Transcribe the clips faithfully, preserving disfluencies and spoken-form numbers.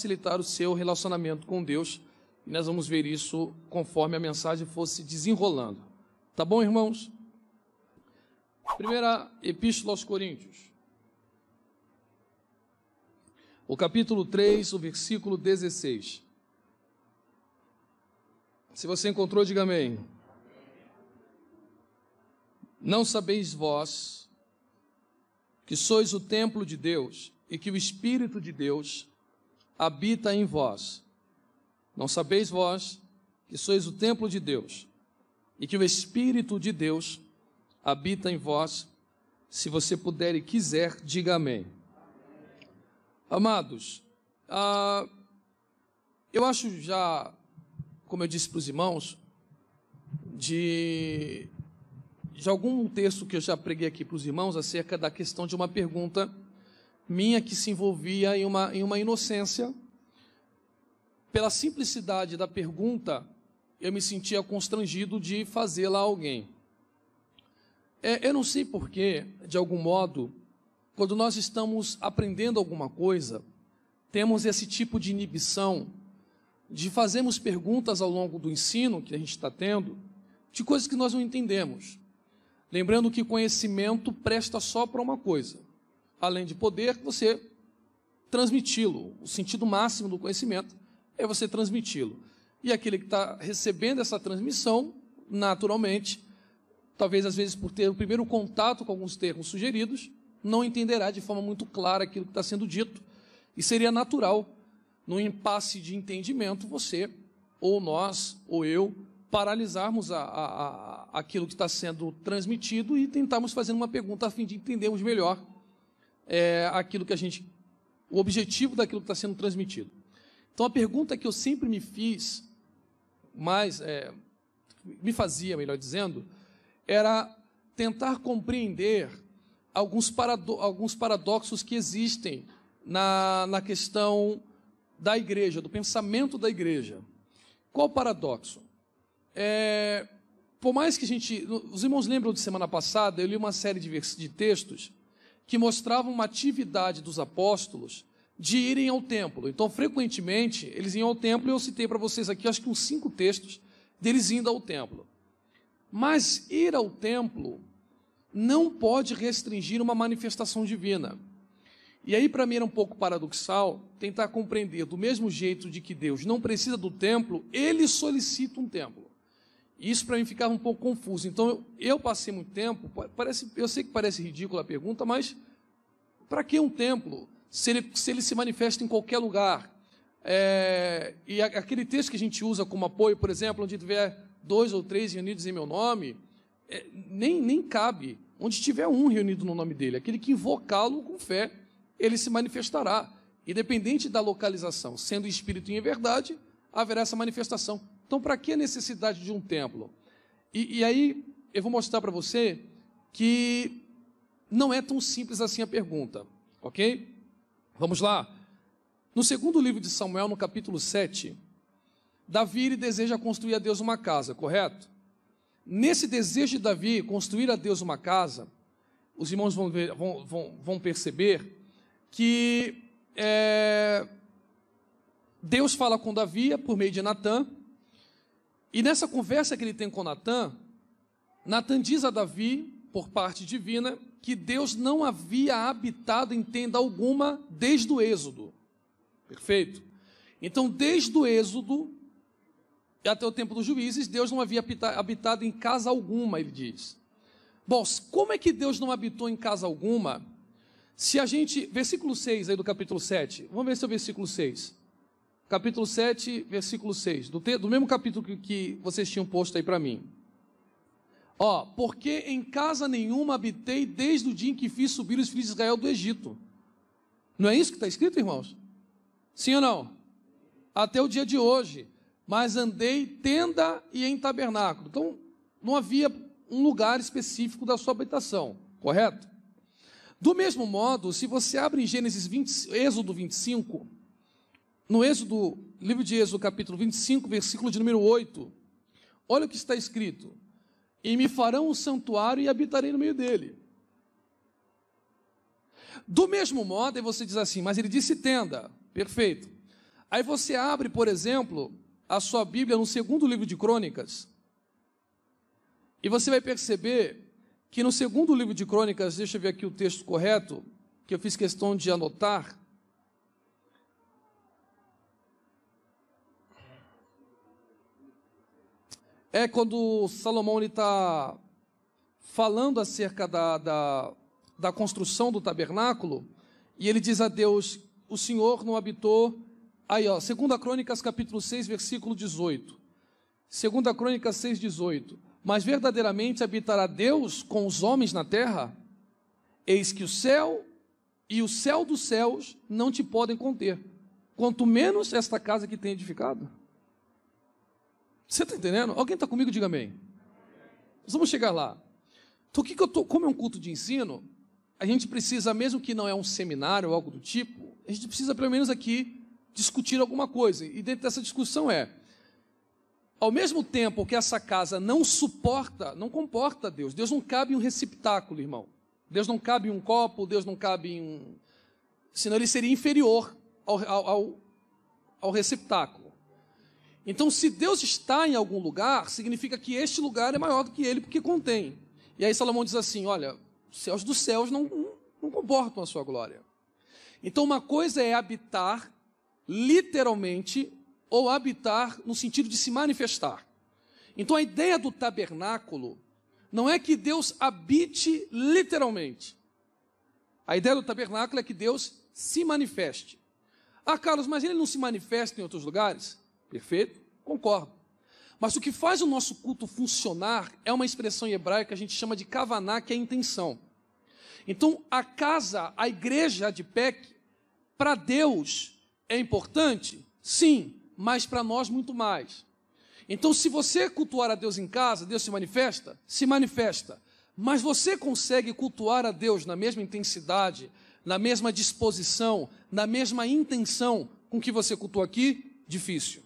facilitar o seu relacionamento com Deus. E nós vamos ver isso conforme a mensagem fosse desenrolando. Tá bom, irmãos? Primeira Epístola aos Coríntios. O capítulo três, o versículo dezesseis. Se você encontrou, diga amém. Não sabeis vós que sois o templo de Deus e que o Espírito de Deus habita em vós? Não sabeis vós que sois o templo de Deus e que o Espírito de Deus habita em vós? Se você puder e quiser, diga amém. Amados, ah, eu acho já, como eu disse para os irmãos, de, de algum texto que eu já preguei aqui para os irmãos acerca da questão de uma pergunta minha que se envolvia em uma, em uma inocência. Pela simplicidade da pergunta, eu me sentia constrangido de fazê-la a alguém. É, eu não sei porquê, de algum modo, quando nós estamos aprendendo alguma coisa, temos esse tipo de inibição de fazermos perguntas ao longo do ensino que a gente está tendo, de coisas que nós não entendemos. Lembrando que conhecimento presta só para uma coisa, além de poder, você transmiti-lo. O sentido máximo do conhecimento é você transmiti-lo. E aquele que está recebendo essa transmissão, naturalmente, talvez às vezes por ter o primeiro contato com alguns termos sugeridos, não entenderá de forma muito clara aquilo que está sendo dito. E seria natural, num impasse de entendimento, você, ou nós, ou eu, paralisarmos a, a, a, aquilo que está sendo transmitido e tentarmos fazer uma pergunta a fim de entendermos melhor é, aquilo que a gente, o objetivo daquilo que está sendo transmitido. Então, a pergunta que eu sempre me fiz, mais, é, me fazia, melhor dizendo, era tentar compreender alguns, parado, alguns paradoxos que existem na, na questão da igreja, do pensamento da igreja. Qual o paradoxo? É, por mais que a gente... Os irmãos lembram de semana passada, eu li uma série de, de textos que mostravam uma atividade dos apóstolos de irem ao templo. Então, frequentemente, eles iam ao templo, e eu citei para vocês aqui, acho que uns cinco textos deles indo ao templo. Mas ir ao templo não pode restringir uma manifestação divina. E aí, para mim, era um pouco paradoxal tentar compreender, do mesmo jeito de que Deus não precisa do templo, ele solicita um templo. Isso, para mim, ficava um pouco confuso. Então, eu, eu passei muito tempo, parece, eu sei que parece ridícula a pergunta, mas para que um templo, se ele, se ele se manifesta em qualquer lugar? É, e a, aquele texto que a gente usa como apoio, por exemplo, onde tiver dois ou três reunidos em meu nome, é, nem, nem cabe. Onde tiver um reunido no nome dele, aquele que invocá-lo com fé, ele se manifestará. Independente da localização, sendo espírito e em verdade, haverá essa manifestação. Então, para que a necessidade de um templo? E, e aí, eu vou mostrar para você que não é tão simples assim a pergunta, ok? Vamos lá. No segundo livro de Samuel, no capítulo sete, Davi ele deseja construir a Deus uma casa, correto? Nesse desejo de Davi construir a Deus uma casa, os irmãos vão, ver, vão, vão, vão perceber que é, Deus fala com Davi por meio de Natã, e nessa conversa que ele tem com Natã, Natã diz a Davi, por parte divina, que Deus não havia habitado em tenda alguma desde o Êxodo. Perfeito? Então, desde o Êxodo até o tempo dos juízes, Deus não havia habitado em casa alguma, ele diz. Bom, como é que Deus não habitou em casa alguma? Se a gente... Versículo seis aí do capítulo sete. Vamos ver se é o versículo seis. Capítulo sete, versículo seis. Do, te, do mesmo capítulo que, que vocês tinham posto aí para mim. Ó, porque em casa nenhuma habitei desde o dia em que fiz subir os filhos de Israel do Egito. Não é isso que está escrito, irmãos? Sim ou não? Até o dia de hoje. Mas andei tenda e em tabernáculo. Então, não havia um lugar específico da sua habitação, correto? Do mesmo modo, se você abre em Gênesis vinte, Êxodo vinte e cinco, no Êxodo, livro de Êxodo, capítulo vinte e cinco, versículo de número oito, olha o que está escrito: e me farão um santuário e habitarei no meio dele. Do mesmo modo, aí você diz assim, mas ele disse tenda, perfeito. Aí você abre, por exemplo, a sua Bíblia no segundo livro de Crônicas, e você vai perceber que no segundo livro de Crônicas, deixa eu ver aqui o texto correto, que eu fiz questão de anotar. É quando Salomão está falando acerca da, da, da construção do tabernáculo, e ele diz a Deus, o Senhor não habitou... Aí, ó, segunda Crônicas, capítulo seis, versículo dezoito. segunda Crônicas seis, dezoito. Mas verdadeiramente habitará Deus com os homens na terra? Eis que o céu e o céu dos céus não te podem conter, quanto menos esta casa que tem edificado. Você está entendendo? Alguém está comigo? Diga amém. Nós vamos chegar lá. Então, o que, que eu tô, como é um culto de ensino, a gente precisa, mesmo que não é um seminário ou algo do tipo, a gente precisa pelo menos aqui discutir alguma coisa. E dentro dessa discussão é, ao mesmo tempo que essa casa não suporta, não comporta Deus. Deus não cabe em um receptáculo, irmão. Deus não cabe em um copo, Deus não cabe em um... Senão ele seria inferior ao, ao, ao receptáculo. Então, se Deus está em algum lugar, significa que este lugar é maior do que ele, porque contém. E aí Salomão diz assim, olha, os céus dos céus não, não, não comportam a sua glória. Então, uma coisa é habitar literalmente, ou habitar no sentido de se manifestar. Então, a ideia do tabernáculo não é que Deus habite literalmente. A ideia do tabernáculo é que Deus se manifeste. Ah, Carlos, mas ele não se manifesta em outros lugares? Perfeito, concordo. Mas o que faz o nosso culto funcionar é uma expressão em hebraico que a gente chama de kavaná, que é a intenção. Então, a casa, a igreja de Adipec, para Deus é importante? Sim, mas para nós muito mais. Então, se você cultuar a Deus em casa, Deus se manifesta? Se manifesta. Mas você consegue cultuar a Deus na mesma intensidade, na mesma disposição, na mesma intenção com que você cultua aqui? Difícil.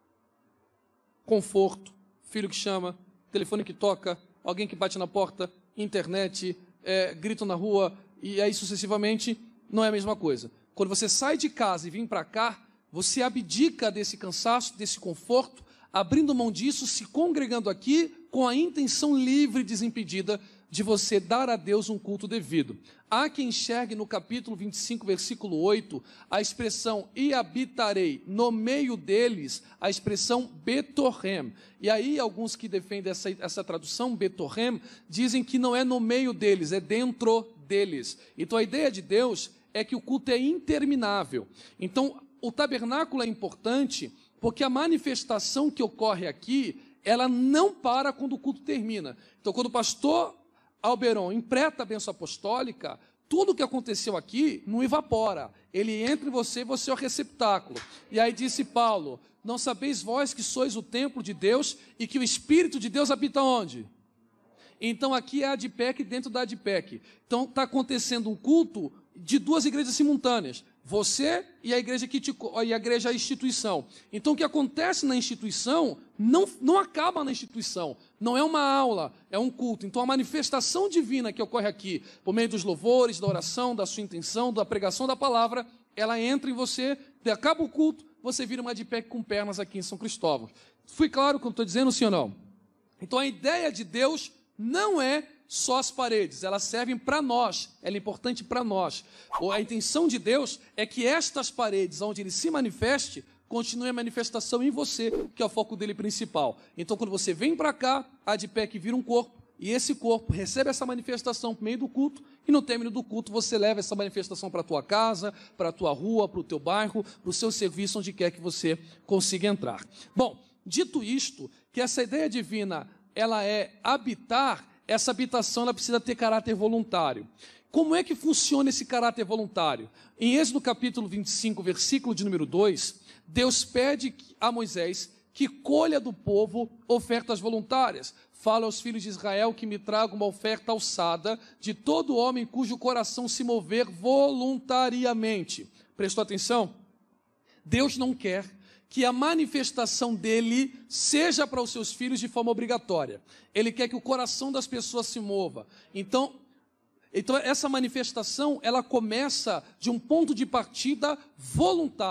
Conforto, filho que chama, telefone que toca, alguém que bate na porta, internet, é, grito na rua, e aí sucessivamente, não é a mesma coisa. Quando você sai de casa e vem para cá, você abdica desse cansaço, desse conforto, abrindo mão disso, se congregando aqui com a intenção livre e desimpedida de você dar a Deus um culto devido. Há quem enxergue no capítulo vinte e cinco, versículo oito, a expressão e habitarei no meio deles, a expressão Betorrem. E aí alguns que defendem essa, essa tradução, Betorrem, dizem que não é no meio deles, é dentro deles. Então a ideia de Deus é que o culto é interminável. Então o tabernáculo é importante porque a manifestação que ocorre aqui, ela não para quando o culto termina. Então quando o pastor Alberon empresta a bênção apostólica, tudo o que aconteceu aqui não evapora. Ele entra em você e você é o receptáculo. E aí disse Paulo, não sabeis vós que sois o templo de Deus e que o Espírito de Deus habita onde? Então aqui é a Adipec dentro da Adipec. Então está acontecendo um culto de duas igrejas simultâneas. Você e a igreja que te, e a igreja a instituição. Então o que acontece na instituição não, não acaba na instituição. Não é uma aula, é um culto. Então a manifestação divina que ocorre aqui, por meio dos louvores, da oração, da sua intenção, da pregação da palavra, ela entra em você, acaba o culto, você vira uma Adipec com pernas aqui em São Cristóvão. Fui claro o que eu estou dizendo, sim ou não? Então a ideia de Deus não é só as paredes, elas servem para nós, ela é importante para nós. A intenção de Deus é que estas paredes, onde Ele se manifeste, continue a manifestação em você, que é o foco dele principal. Então, quando você vem para cá, a Adipec vira um corpo, e esse corpo recebe essa manifestação por meio do culto, e no término do culto você leva essa manifestação para a tua casa, para a tua rua, para o teu bairro, para o seu serviço, onde quer que você consiga entrar. Bom, dito isto, que essa ideia divina, ela é habitar, essa habitação ela precisa ter caráter voluntário. Como é que funciona esse caráter voluntário? Em Êxodo capítulo vinte e cinco, versículo de número dois, Deus pede a Moisés que colha do povo ofertas voluntárias. Fala aos filhos de Israel que me tragam uma oferta alçada de todo homem cujo coração se mover voluntariamente. Prestou atenção? Deus não quer que a manifestação dele seja para os seus filhos de forma obrigatória. Ele quer que o coração das pessoas se mova. Então, então essa manifestação, ela começa de um ponto de partida voluntário.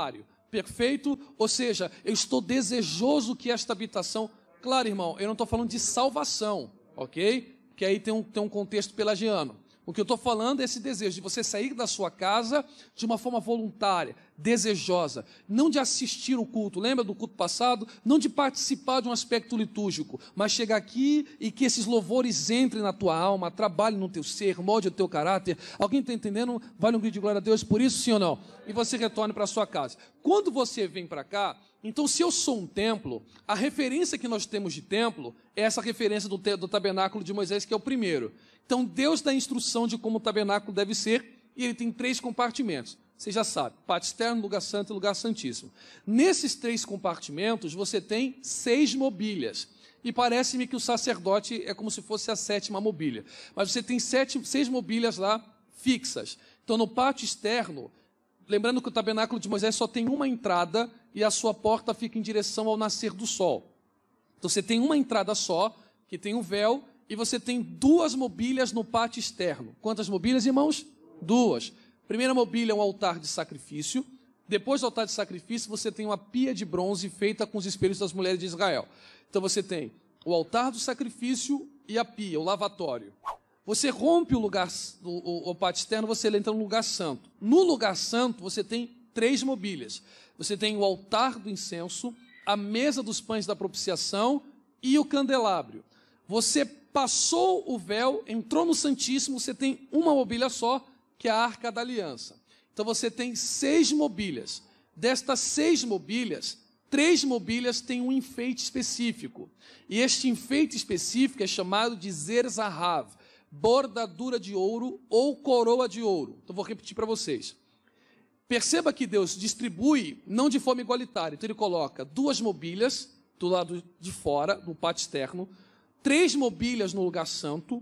Perfeito? Ou seja, eu estou desejoso que esta habitação... Claro, irmão, eu não estou falando de salvação, ok? Que aí tem um, tem um contexto pelagiano. O que eu estou falando é esse desejo de você sair da sua casa de uma forma voluntária, desejosa, não de assistir o culto, lembra do culto passado? Não de participar de um aspecto litúrgico, mas chegar aqui e que esses louvores entrem na tua alma, trabalhem no teu ser, molde o teu caráter. Alguém está entendendo? Vale um grito de glória a Deus por isso, sim ou não? E você retorne para a sua casa. Quando você vem para cá, então se eu sou um templo, a referência que nós temos de templo é essa referência do, te, do tabernáculo de Moisés, que é o primeiro. Então Deus dá a instrução de como o tabernáculo deve ser, e ele tem três compartimentos. Você já sabe, pátio externo, lugar santo e lugar santíssimo. Nesses três compartimentos, você tem seis mobílias. E parece-me que o sacerdote é como se fosse a sétima mobília. Mas você tem sete, seis mobílias lá fixas. Então, no pátio externo, lembrando que o tabernáculo de Moisés só tem uma entrada e a sua porta fica em direção ao nascer do sol. Então, você tem uma entrada só, que tem um véu, e você tem duas mobílias no pátio externo. Quantas mobílias, irmãos? Duas. Primeira mobília é um altar de sacrifício. Depois do altar de sacrifício, você tem uma pia de bronze feita com os espelhos das mulheres de Israel. Então você tem o altar do sacrifício e a pia, o lavatório. Você rompe o lugar, o, o, o pátio externo, você entra no lugar santo. No lugar santo, você tem três mobílias. Você tem o altar do incenso, a mesa dos pães da propiciação e o candelabro. Você passou o véu, entrou no Santíssimo, você tem uma mobília só, que é a Arca da Aliança. Então você tem seis mobílias. Destas seis mobílias, três mobílias têm um enfeite específico. E este enfeite específico é chamado de Zer-Zahav, bordadura de ouro ou coroa de ouro. Então vou repetir para vocês. Perceba que Deus distribui não de forma igualitária. Então ele coloca duas mobílias do lado de fora, do pátio externo, três mobílias no lugar santo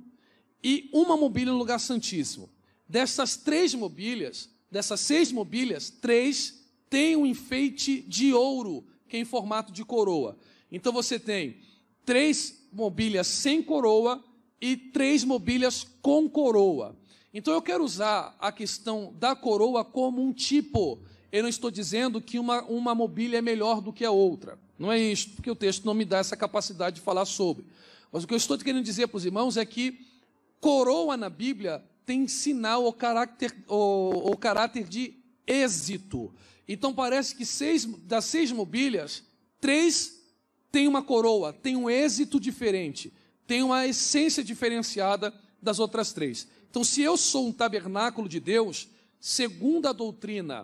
e uma mobília no lugar santíssimo. Dessas três mobílias, dessas seis mobílias, três têm um enfeite de ouro, que é em formato de coroa. Então você tem três mobílias sem coroa e três mobílias com coroa. Então eu quero usar a questão da coroa como um tipo. Eu não estou dizendo que uma, uma mobília é melhor do que a outra. Não é isso, porque o texto não me dá essa capacidade de falar sobre. Mas o que eu estou querendo dizer para os irmãos é que coroa na Bíblia tem sinal ou caráter, ou, ou caráter de êxito. Então parece que seis, das seis mobílias, três têm uma coroa, tem um êxito diferente, tem uma essência diferenciada das outras três. Então se eu sou um tabernáculo de Deus, segundo a doutrina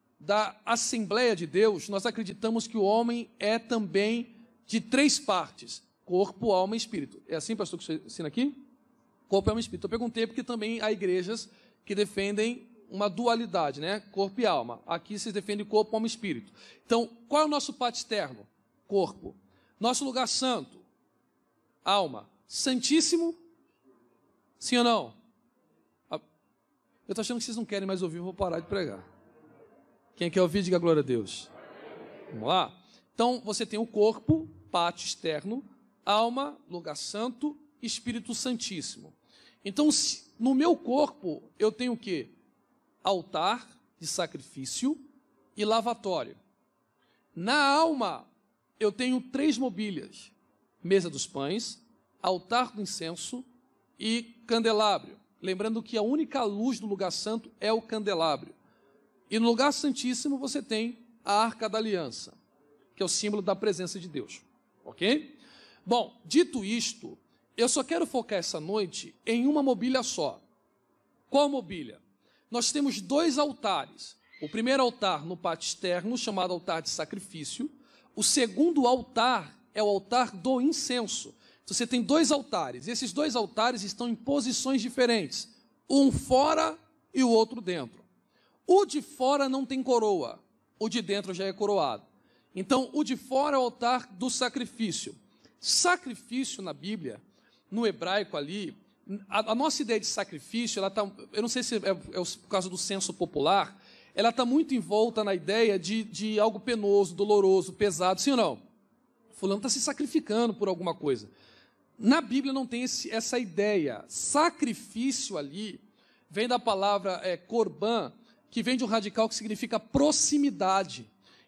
da Assembleia de Deus, nós acreditamos que o homem é também de três partes: corpo, alma e espírito. É assim, pastor, que você ensina aqui? Corpo, alma e espírito. Eu perguntei porque também há igrejas que defendem uma dualidade, né? Corpo e alma. Aqui vocês defendem corpo, alma e espírito. Então, qual é o nosso pátio externo? Corpo. Nosso lugar santo? Alma. Santíssimo? Sim ou não? Eu estou achando que vocês não querem mais ouvir, eu vou parar de pregar. Quem quer ouvir, diga glória a Deus. Vamos lá? Então, você tem o corpo, pátio externo, alma, lugar santo, Espírito Santíssimo. Então, no meu corpo, eu tenho o quê? Altar de sacrifício e lavatório. Na alma, eu tenho três mobílias: mesa dos pães, altar do incenso e candelabro. Lembrando que a única luz do lugar santo é o candelabro. E no lugar santíssimo você tem a Arca da Aliança, que é o símbolo da presença de Deus. Ok? Bom, dito isto, eu só quero focar essa noite em uma mobília só. Qual mobília? Nós temos dois altares. O primeiro altar no pátio externo, chamado altar de sacrifício. O segundo altar é o altar do incenso. Então, você tem dois altares. E esses dois altares estão em posições diferentes. Um fora e o outro dentro. O de fora não tem coroa. O de dentro já é coroado. Então, o de fora é o altar do sacrifício. Sacrifício na Bíblia, no hebraico ali, a, a nossa ideia de sacrifício, ela tá, eu não sei se é, é por causa do senso popular, ela está muito envolta na ideia de, de algo penoso, doloroso, pesado, sim ou não? Fulano está se sacrificando por alguma coisa. Na Bíblia não tem esse, essa ideia. Sacrifício ali vem da palavra é, korban, que vem de um radical que significa proximidade.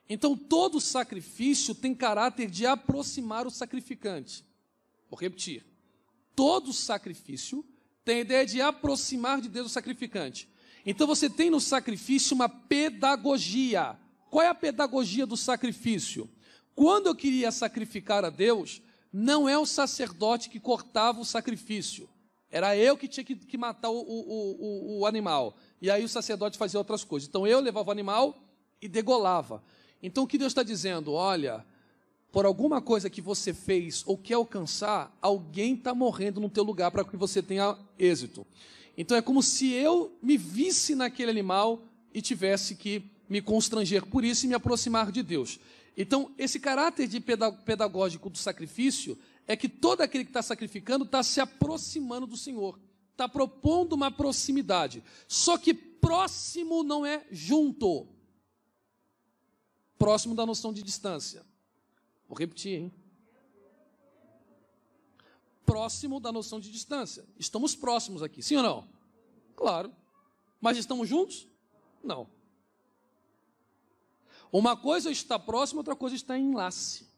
Então, todo sacrifício tem caráter de aproximar o sacrificante. Vou repetir. Todo sacrifício tem a ideia de aproximar de Deus o sacrificante. Então, você tem no sacrifício uma pedagogia. Qual é a pedagogia do sacrifício? Quando eu queria sacrificar a Deus, não é o sacerdote que cortava o sacrifício. Era eu que tinha que, que matar o, o, o, o animal. E aí o sacerdote fazia outras coisas. Então, eu levava o animal e degolava. Então, o que Deus está dizendo? Olha, por alguma coisa que você fez ou quer alcançar, alguém está morrendo no teu lugar para que você tenha êxito. Então, é como se eu me visse naquele animal e tivesse que me constranger por isso e me aproximar de Deus. Então, esse caráter de pedagógico do sacrifício é que todo aquele que está sacrificando está se aproximando do Senhor, está propondo uma proximidade. Só que próximo não é junto. Próximo da noção de distância. Vou repetir, hein? Próximo da noção de distância. Estamos próximos aqui, sim ou não? Claro. Mas estamos juntos? Não. Uma coisa é estar próximo, outra coisa é estar em enlace.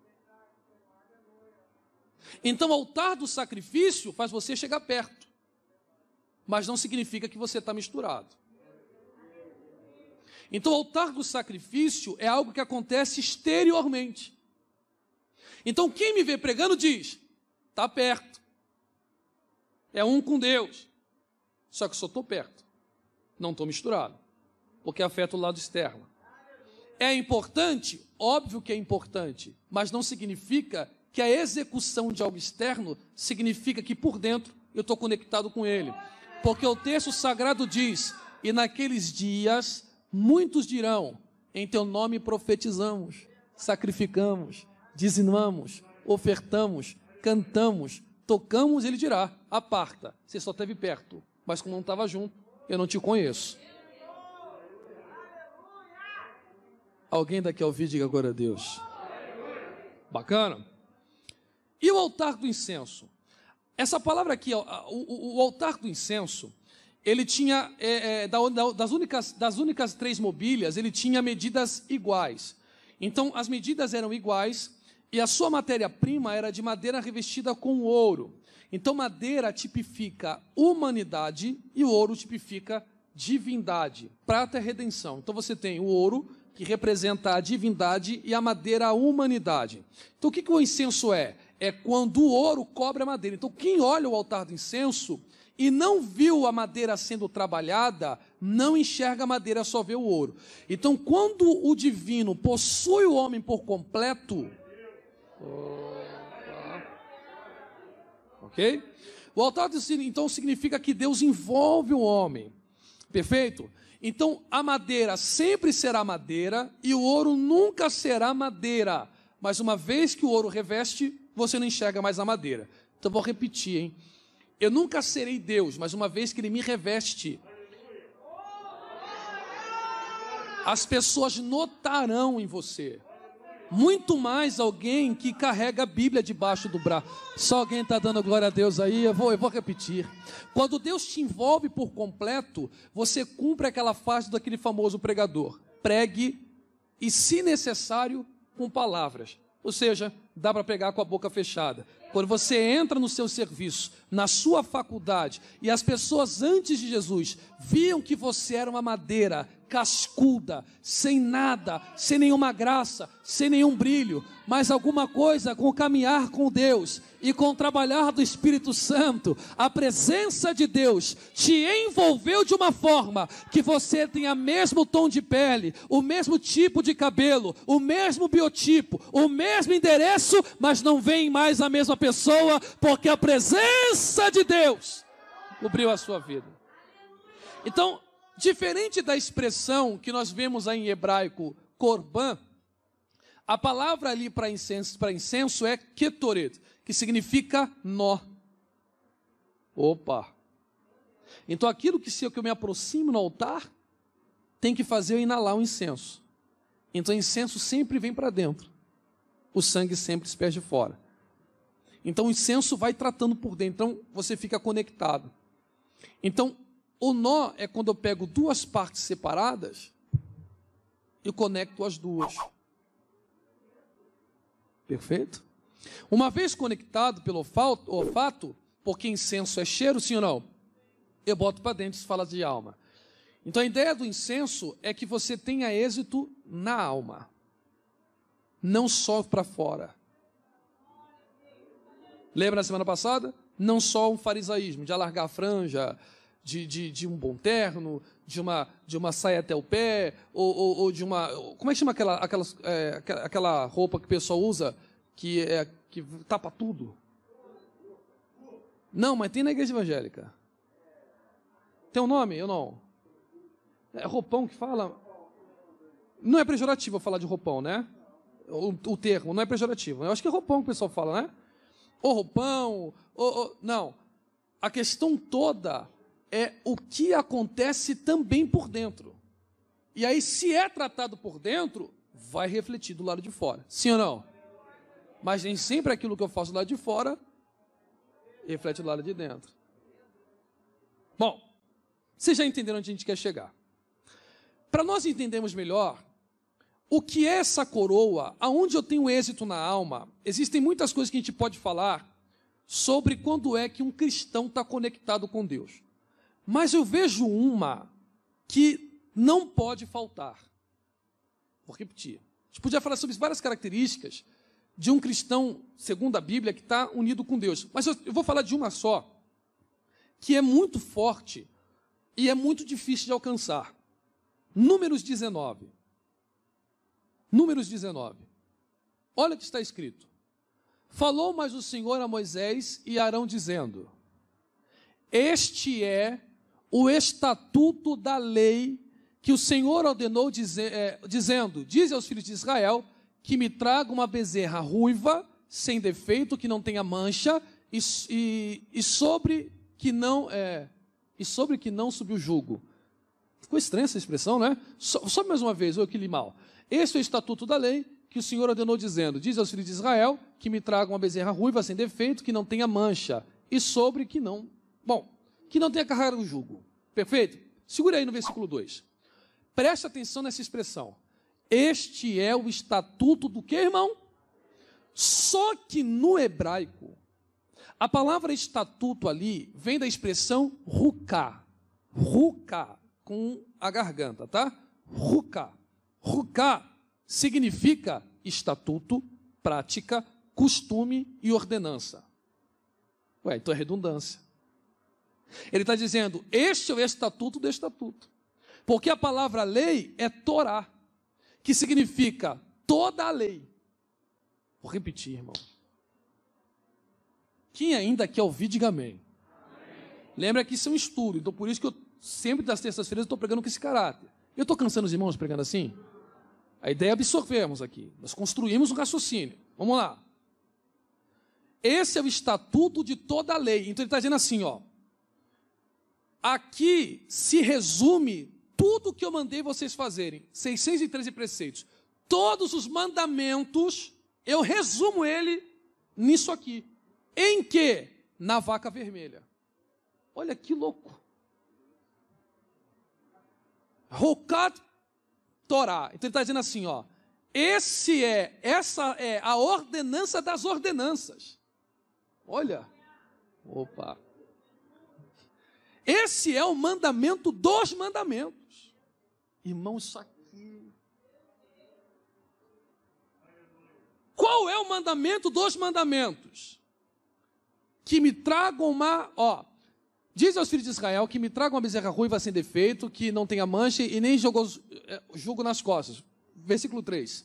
Então, o altar do sacrifício faz você chegar perto. Mas não significa que você está misturado. Então, o altar do sacrifício é algo que acontece exteriormente. Então, quem me vê pregando diz, está perto. É um com Deus. Só que só estou perto. Não estou misturado. Porque afeta o lado externo. É importante? Óbvio que é importante. Mas não significa que a execução de algo externo significa que por dentro eu estou conectado com Ele. Porque o texto sagrado diz, e naqueles dias muitos dirão, em teu nome profetizamos, sacrificamos, dizimamos, ofertamos, cantamos, tocamos, ele dirá, aparta, você só esteve perto, mas como não estava junto, eu não te conheço. Alguém daqui ao vídeo diga agora a Deus. Bacana? E o altar do incenso? Essa palavra aqui, o, o, o altar do incenso, ele tinha, é, é, das, únicas, das únicas três mobílias, ele tinha medidas iguais. Então, as medidas eram iguais e a sua matéria-prima era de madeira revestida com ouro. Então, madeira tipifica humanidade e o ouro tipifica divindade. Prata é redenção. Então, você tem o ouro, que representa a divindade, e a madeira a humanidade. Então, o que, que o incenso é? É quando o ouro cobre a madeira. Então, quem olha o altar do incenso e não viu a madeira sendo trabalhada, não enxerga a madeira, só vê o ouro. Então, quando o divino possui o homem por completo, ok? O altar do incenso, então, significa que Deus envolve o homem. Perfeito? Então, a madeira sempre será madeira e o ouro nunca será madeira. Mas uma vez que o ouro reveste, você não enxerga mais a madeira. Então, vou repetir, hein? Eu nunca serei Deus, mas uma vez que Ele me reveste, as pessoas notarão em você. Muito mais alguém que carrega a Bíblia debaixo do braço. Só alguém está dando glória a Deus aí, eu vou, eu vou repetir. Quando Deus te envolve por completo, você cumpre aquela fase daquele famoso pregador. Pregue e, se necessário, com palavras. Ou seja, dá para pregar com a boca fechada. Quando você entra no seu serviço, na sua faculdade, e as pessoas antes de Jesus viam que você era uma madeira cascuda, sem nada, sem nenhuma graça, sem nenhum brilho, mas alguma coisa com o caminhar com Deus e com o trabalhar do Espírito Santo, a presença de Deus te envolveu de uma forma que você tenha o mesmo tom de pele, o mesmo tipo de cabelo, o mesmo biotipo, o mesmo endereço, mas não vem mais a mesma pessoa, porque a presença de Deus cobriu a sua vida. Então, diferente da expressão que nós vemos aí em hebraico, korban, a palavra ali para incenso, para incenso é ketoret, que significa nó. Opa! Então aquilo que se eu me aproximo no altar, tem que fazer eu inalar o incenso. Então o incenso sempre vem para dentro. O sangue sempre espera de fora. Então o incenso vai tratando por dentro. Então você fica conectado. Então o nó é quando eu pego duas partes separadas e conecto as duas. Perfeito? Uma vez conectado pelo olfato, porque incenso é cheiro, sim ou não? Eu boto para dentro, se fala de alma. Então a ideia do incenso é que você tenha êxito na alma, não só para fora. Lembra na semana passada? Não só um farisaísmo, de alargar a franja, de, de, de um bom terno, de uma, de uma saia até o pé, ou, ou, ou de uma... Como é que chama aquela, aquela, é, aquela roupa que o pessoal usa, que, é, que tapa tudo? Não, mas tem na igreja evangélica. Tem um nome? Eu não. É roupão que fala? Não é pejorativo falar de roupão, né? O, o termo não é pejorativo. Eu acho que é roupão que o pessoal fala, né? Ou roupão, ou, ou... Não. A questão toda é o que acontece também por dentro. E aí, se é tratado por dentro, vai refletir do lado de fora. Sim ou não? Mas nem sempre aquilo que eu faço do lado de fora reflete do lado de dentro. Bom, vocês já entenderam onde a gente quer chegar. Para nós entendermos melhor o que é essa coroa, aonde eu tenho êxito na alma, existem muitas coisas que a gente pode falar sobre quando é que um cristão está conectado com Deus. Mas eu vejo uma que não pode faltar. Vou repetir. A gente podia falar sobre várias características de um cristão, segundo a Bíblia, que está unido com Deus. Mas eu, eu vou falar de uma só, que é muito forte e é muito difícil de alcançar. Números dezenove. Números dezenove. Olha o que está escrito. Falou mais o Senhor a Moisés e Arão, dizendo: Este é o estatuto da lei que o Senhor ordenou, dize, é, dizendo: Dize aos filhos de Israel que me tragam uma bezerra ruiva, sem defeito, que não tenha mancha, e, e, e sobre que não é, e sobre que não subiu jugo. Ficou estranha essa expressão, né? Só, só mais uma vez, eu que li mal. Este é o estatuto da lei que o Senhor ordenou, dizendo: Diz aos filhos de Israel que me tragam uma bezerra ruiva, sem defeito, que não tenha mancha, e sobre que não... Bom, que não tenha carregado o jugo. Perfeito? Segura aí no versículo dois. Preste atenção nessa expressão. Este é o estatuto do que, irmão? Só que no hebraico, a palavra estatuto ali vem da expressão ruká. Ruká, com a garganta, tá? Ruká. Ruká significa estatuto, prática, costume e ordenança. Ué, então é redundância. Ele está dizendo, este é o estatuto do estatuto. Porque a palavra lei é Torá, que significa toda a lei. Vou repetir, irmão. Quem ainda quer ouvir, diga amém. Amém. Lembra que isso é um estudo, então por isso que eu sempre das terças-feiras estou pregando com esse caráter. Eu estou cansando os irmãos pregando assim? A ideia é absorvermos aqui. Nós construímos um raciocínio. Vamos lá. Esse é o estatuto de toda a lei. Então ele está dizendo assim, ó. Aqui se resume tudo que eu mandei vocês fazerem. seiscentos e treze preceitos. Todos os mandamentos, eu resumo ele nisso aqui. Em que? Na vaca vermelha. Olha que louco. Rokat Torá. Então ele está dizendo assim, ó. Esse é, essa é a ordenança das ordenanças. Olha. Opa. Esse é o mandamento dos mandamentos. Irmão, isso aqui. Qual é o mandamento dos mandamentos? Que me tragam uma, ó, diz aos filhos de Israel que me tragam uma bezerra ruiva sem defeito, que não tenha mancha e nem jugo nas costas. Versículo três.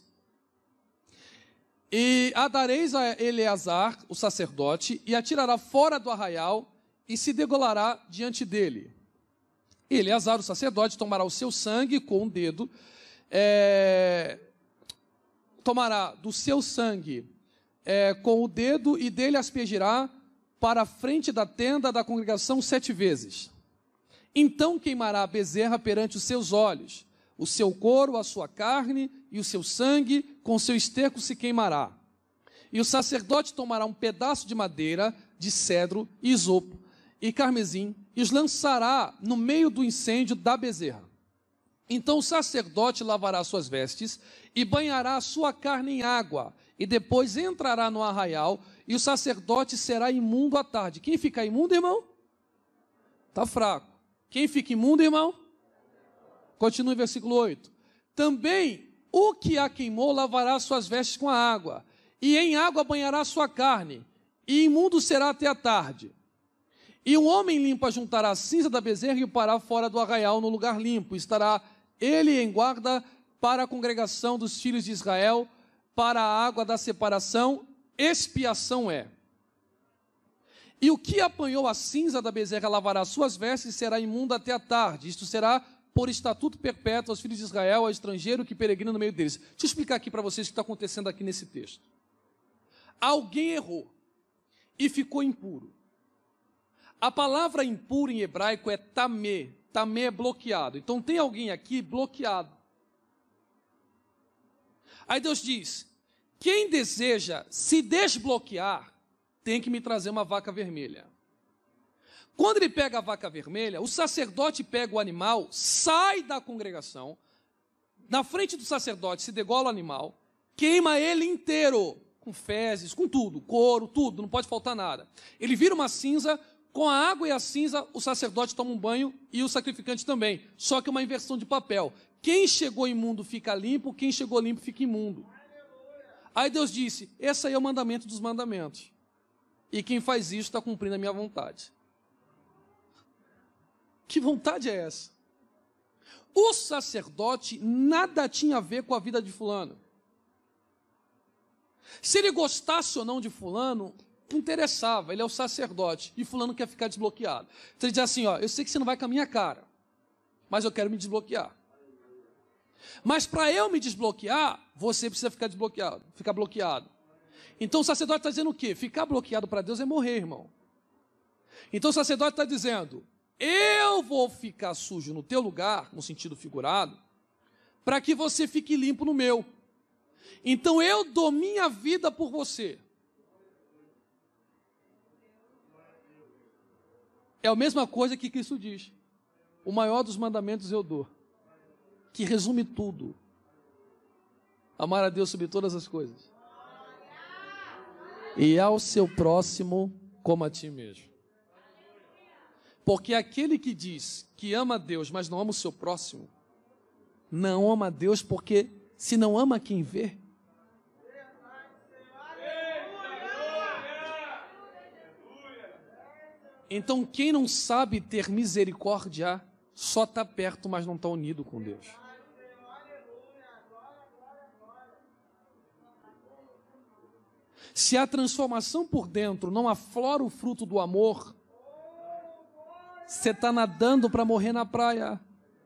E a dareis a Eleazar, o sacerdote, e atirará fora do arraial e se degolará diante dele. Eleazar, o sacerdote, tomará o seu sangue com o dedo, é, tomará do seu sangue é, com o dedo e dele aspergirá para a frente da tenda da congregação sete vezes. Então queimará a bezerra perante os seus olhos, o seu couro, a sua carne e o seu sangue, com o seu esterco se queimará. E o sacerdote tomará um pedaço de madeira, de cedro e isopo, e carmesim, e os lançará no meio do incêndio da bezerra. Então o sacerdote lavará suas vestes, e banhará a sua carne em água, e depois entrará no arraial, e o sacerdote será imundo à tarde. Quem fica imundo, irmão? Está fraco. Quem fica imundo, irmão? Continua em versículo oito. Também o que a queimou lavará suas vestes com a água, e em água banhará sua carne, e imundo será até a tarde. E o homem limpo ajuntará a cinza da bezerra e o porá fora do arraial no lugar limpo. Estará ele em guarda para a congregação dos filhos de Israel, para a água da separação, expiação é. E o que apanhou a cinza da bezerra lavará suas vestes e será imundo até a tarde. Isto será por estatuto perpétuo aos filhos de Israel, ao estrangeiro que peregrina no meio deles. Deixa eu explicar aqui para vocês o que está acontecendo aqui nesse texto. Alguém errou e ficou impuro. A palavra impuro em hebraico é tamê. Tamê é bloqueado. Então tem alguém aqui bloqueado. Aí Deus diz, quem deseja se desbloquear, tem que me trazer uma vaca vermelha. Quando ele pega a vaca vermelha, o sacerdote pega o animal, sai da congregação, na frente do sacerdote se degola o animal, queima ele inteiro, com fezes, com tudo, couro, tudo, não pode faltar nada. Ele vira uma cinza, com a água e a cinza, o sacerdote toma um banho e o sacrificante também, só que uma inversão de papel. Quem chegou imundo fica limpo, quem chegou limpo fica imundo. Aí Deus disse, esse aí é o mandamento dos mandamentos. E quem faz isso está cumprindo a minha vontade. Que vontade é essa? O sacerdote nada tinha a ver com a vida de fulano. Se ele gostasse ou não de fulano, não interessava, ele é o sacerdote, e fulano quer ficar desbloqueado. Então ele diz assim, ó, eu sei que você não vai com a minha cara, mas eu quero me desbloquear. Mas para eu me desbloquear, você precisa ficar desbloqueado, ficar bloqueado. Então o sacerdote está dizendo o quê? Ficar bloqueado para Deus é morrer, irmão. Então o sacerdote está dizendo, eu vou ficar sujo no teu lugar, no sentido figurado, para que você fique limpo no meu. Então eu dou minha vida por você. É a mesma coisa que Cristo diz. O maior dos mandamentos eu dou. Que resume tudo. Amar a Deus sobre todas as coisas. E ao seu próximo como a ti mesmo. Porque aquele que diz que ama a Deus, mas não ama o seu próximo, não ama a Deus, porque se não ama quem vê. Então quem não sabe ter misericórdia, só está perto, mas não está unido com Deus. Se a transformação por dentro não aflora o fruto do amor, você está nadando para morrer na praia.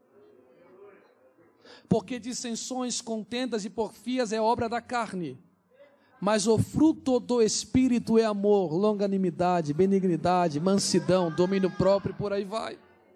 Porque dissensões, contendas e porfias é obra da carne. Mas o fruto do Espírito é amor, longanimidade, benignidade, mansidão, domínio próprio, e por aí vai.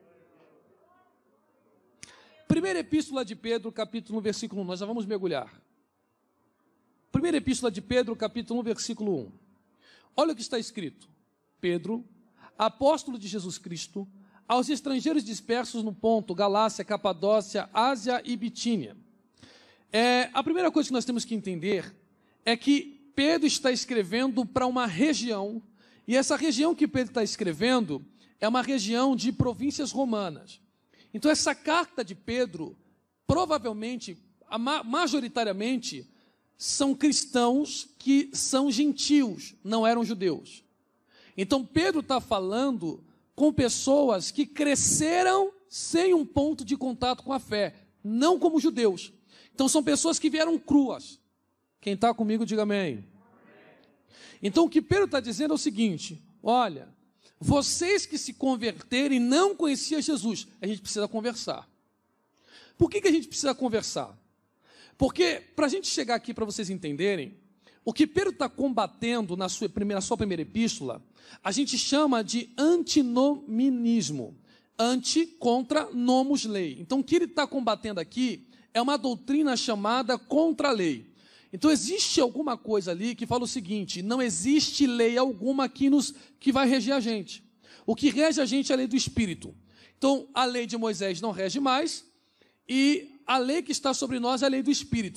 Primeira epístola de Pedro, capítulo um, versículo um, nós já vamos mergulhar. Primeira epístola de Pedro, capítulo um, versículo um. Olha o que está escrito. Pedro, apóstolo de Jesus Cristo, aos estrangeiros dispersos no Ponto, Galácia, Capadócia, Ásia e Bitínia. É, a primeira coisa que nós temos que entender é que Pedro está escrevendo para uma região, e essa região que Pedro está escrevendo é uma região de províncias romanas. Então essa carta de Pedro, provavelmente, majoritariamente, são cristãos que são gentios, não eram judeus. Então Pedro está falando com pessoas que cresceram sem um ponto de contato com a fé, não como judeus. Então são pessoas que vieram cruas. Quem está comigo, diga amém. Então o que Pedro está dizendo é o seguinte, olha, vocês que se converterem não conheciam Jesus, a gente precisa conversar. Por que, que a gente precisa conversar? Porque, para a gente chegar aqui, para vocês entenderem, o que Pedro está combatendo na sua, primeira, na sua primeira epístola, a gente chama de antinominismo. Anti contra nomos lei. Então, o que ele está combatendo aqui é uma doutrina chamada contra a lei. Então, existe alguma coisa ali que fala o seguinte, não existe lei alguma que, nos, que vai reger a gente. O que rege a gente é a lei do Espírito. Então, a lei de Moisés não rege mais, e a lei que está sobre nós é a lei do Espírito.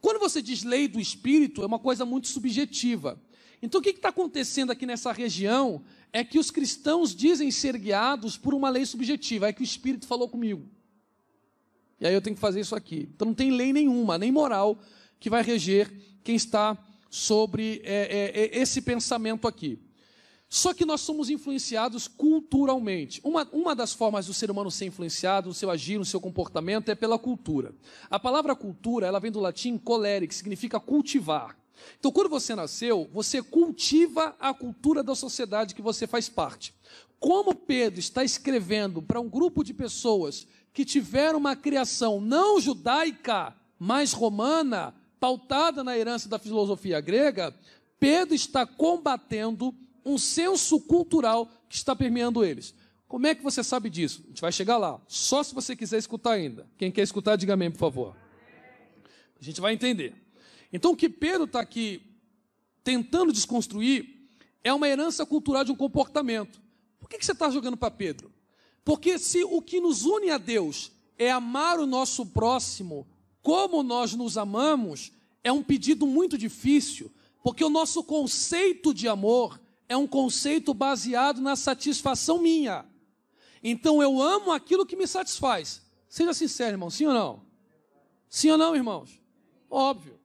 Quando você diz lei do Espírito, é uma coisa muito subjetiva. Então, o que está acontecendo aqui nessa região é que os cristãos dizem ser guiados por uma lei subjetiva, é que o Espírito falou comigo. E aí eu tenho que fazer isso aqui. Então, não tem lei nenhuma, nem moral, que vai reger quem está sobre é, é, esse pensamento aqui. Só que nós somos influenciados culturalmente. Uma, uma das formas do ser humano ser influenciado, no seu agir, no seu comportamento, é pela cultura. A palavra cultura, ela vem do latim colere, que significa cultivar. Então, quando você nasceu, você cultiva a cultura da sociedade que você faz parte. Como Pedro está escrevendo para um grupo de pessoas que tiveram uma criação não judaica, mas romana, pautada na herança da filosofia grega, Pedro está combatendo um senso cultural que está permeando eles. Como é que você sabe disso? A gente vai chegar lá, só se você quiser escutar ainda. Quem quer escutar, diga amém, por favor. A gente vai entender. Então, o que Pedro está aqui tentando desconstruir é uma herança cultural de um comportamento. Por que, que você está jogando para Pedro? Porque se o que nos une a Deus é amar o nosso próximo como nós nos amamos, é um pedido muito difícil, porque o nosso conceito de amor é um conceito baseado na satisfação minha. Então, eu amo aquilo que me satisfaz. Seja sincero, irmão, sim ou não? Sim ou não, irmãos? Óbvio.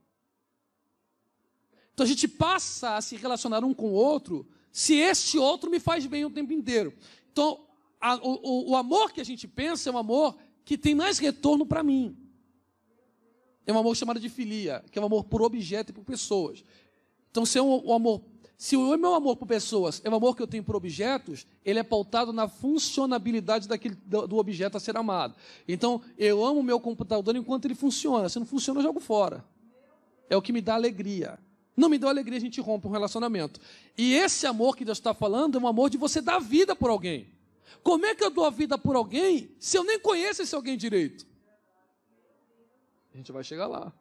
Então, a gente passa a se relacionar um com o outro se este outro me faz bem o tempo inteiro. Então, a, o, o amor que a gente pensa é um amor que tem mais retorno para mim. É um amor chamado de filia, que é um amor por objeto e por pessoas. Então, se é um, um amor... Se o meu amor por pessoas é o amor que eu tenho por objetos, ele é pautado na funcionabilidade daquele, do, do objeto a ser amado. Então, eu amo o meu computador enquanto ele funciona. Se não funciona, eu jogo fora. É o que me dá alegria. Não me deu alegria, a gente rompe um relacionamento. E esse amor que Deus está falando é um amor de você dar vida por alguém. Como é que eu dou a vida por alguém se eu nem conheço esse alguém direito? A gente vai chegar lá.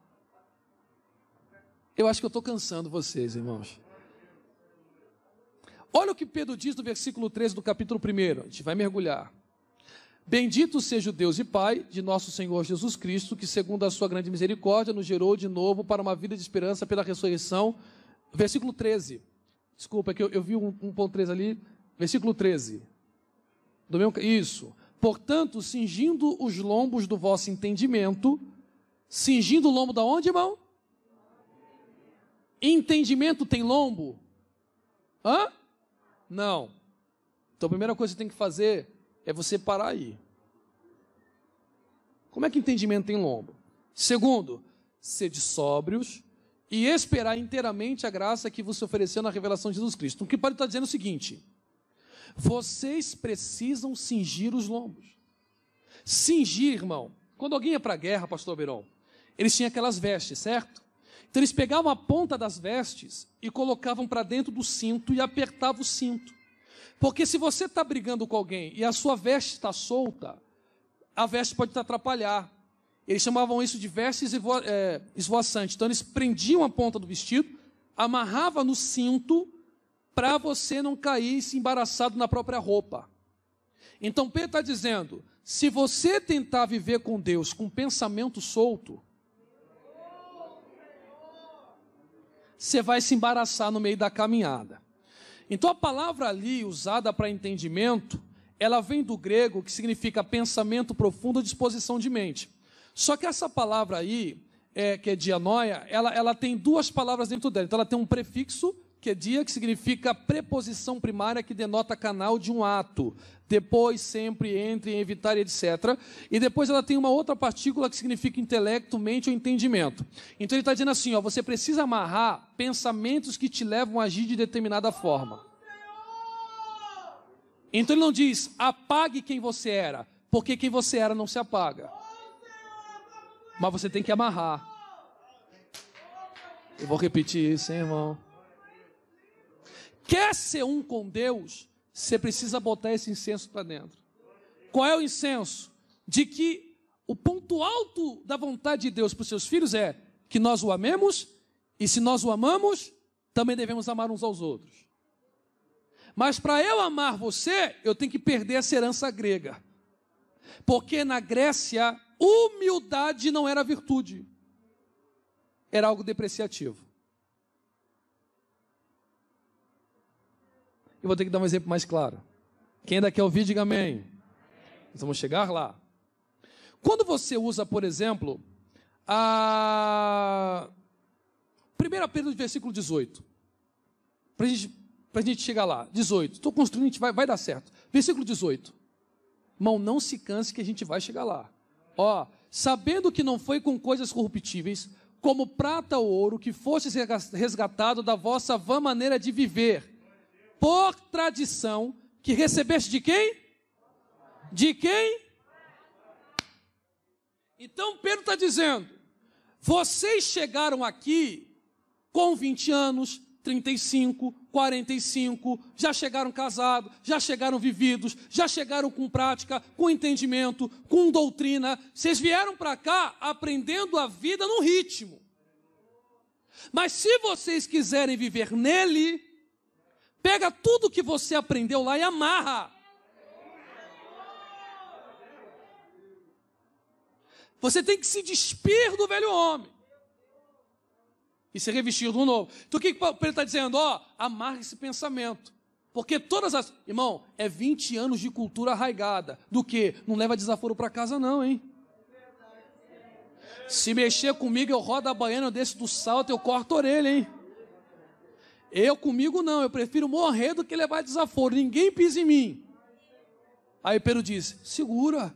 Eu acho que eu estou cansando vocês, irmãos. Olha o que Pedro diz no versículo treze do capítulo primeiro. A gente vai mergulhar. Bendito seja o Deus e Pai de nosso Senhor Jesus Cristo, que segundo a sua grande misericórdia nos gerou de novo para uma vida de esperança pela ressurreição. Versículo treze. Desculpa, é que eu, eu vi um, um ponto treze ali. Versículo treze. Do meu, isso. Portanto, cingindo os lombos do vosso entendimento. Cingindo o lombo da onde, irmão? Entendimento tem lombo? Hã? Não. Então a primeira coisa que você tem que fazer é você parar aí. Como é que entendimento tem lombo? Segundo, sede sóbrios e esperar inteiramente a graça que vos ofereceu na revelação de Jesus Cristo. O que Paulo está dizendo é o seguinte: vocês precisam cingir os lombos. Cingir, irmão. Quando alguém ia para a guerra, pastor Verão, eles tinham aquelas vestes, certo? Então eles pegavam a ponta das vestes e colocavam para dentro do cinto e apertavam o cinto. Porque se você está brigando com alguém e a sua veste está solta, a veste pode te atrapalhar. Eles chamavam isso de vestes é, esvoaçantes. Então eles prendiam a ponta do vestido, amarravam no cinto para você não cair se embaraçado na própria roupa. Então Pedro está dizendo, se você tentar viver com Deus com pensamento solto, você vai se embaraçar no meio da caminhada. Então a palavra ali usada para entendimento, ela vem do grego que significa pensamento profundo, disposição de mente. Só que essa palavra aí, é, que é dianoia, ela, ela tem duas palavras dentro dela. Então ela tem um prefixo, que é dia, que significa preposição primária, que denota canal de um ato. Depois, sempre, entre, evitar, etcétera. E depois ela tem uma outra partícula que significa intelecto, mente ou entendimento. Então ele está dizendo assim, ó, você precisa amarrar pensamentos que te levam a agir de determinada forma. Então ele não diz, apague quem você era, porque quem você era não se apaga. Mas você tem que amarrar. Eu vou repetir isso, hein, irmão? Quer ser um com Deus, você precisa botar esse incenso para dentro. Qual é o incenso? De que o ponto alto da vontade de Deus para os seus filhos é que nós o amemos, e se nós o amamos, também devemos amar uns aos outros. Mas para eu amar você, eu tenho que perder essa herança grega. Porque na Grécia, humildade não era virtude. era algo depreciativo. Eu vou ter que dar um exemplo mais claro. Quem ainda quer ouvir, diga amém. Nós vamos chegar lá. Quando você usa, por exemplo, a primeira Pedro, versículo dezoito, para a gente, pra gente chegar lá, dezoito, estou construindo, a gente vai, vai dar certo. Versículo dezoito. Irmão, não se canse que a gente vai chegar lá. Ó, sabendo que não foi com coisas corruptíveis, como prata ou ouro, que fostes resgatado da vossa vã maneira de viver, por tradição, que recebeste de quem? De quem? Então Pedro está dizendo, vocês chegaram aqui com vinte anos, trinta e cinco, quarenta e cinco, já chegaram casados, já chegaram vividos, já chegaram com prática, com entendimento, com doutrina. Vocês vieram para cá aprendendo a vida no ritmo. Mas se vocês quiserem viver nele, pega tudo que você aprendeu lá e amarra. Você tem que se despir do velho homem e se revestir do novo. Então o que Pedro está dizendo? Ó, amarre esse pensamento. Porque todas as... Irmão, é vinte anos de cultura arraigada. Do que? Não leva desaforo para casa não, hein? Se mexer comigo, eu rodo a baiana, eu desço do salto, eu corto a orelha, hein? Eu comigo não, eu prefiro morrer do que levar desaforo. Ninguém pisa em mim. Aí Pedro diz, segura.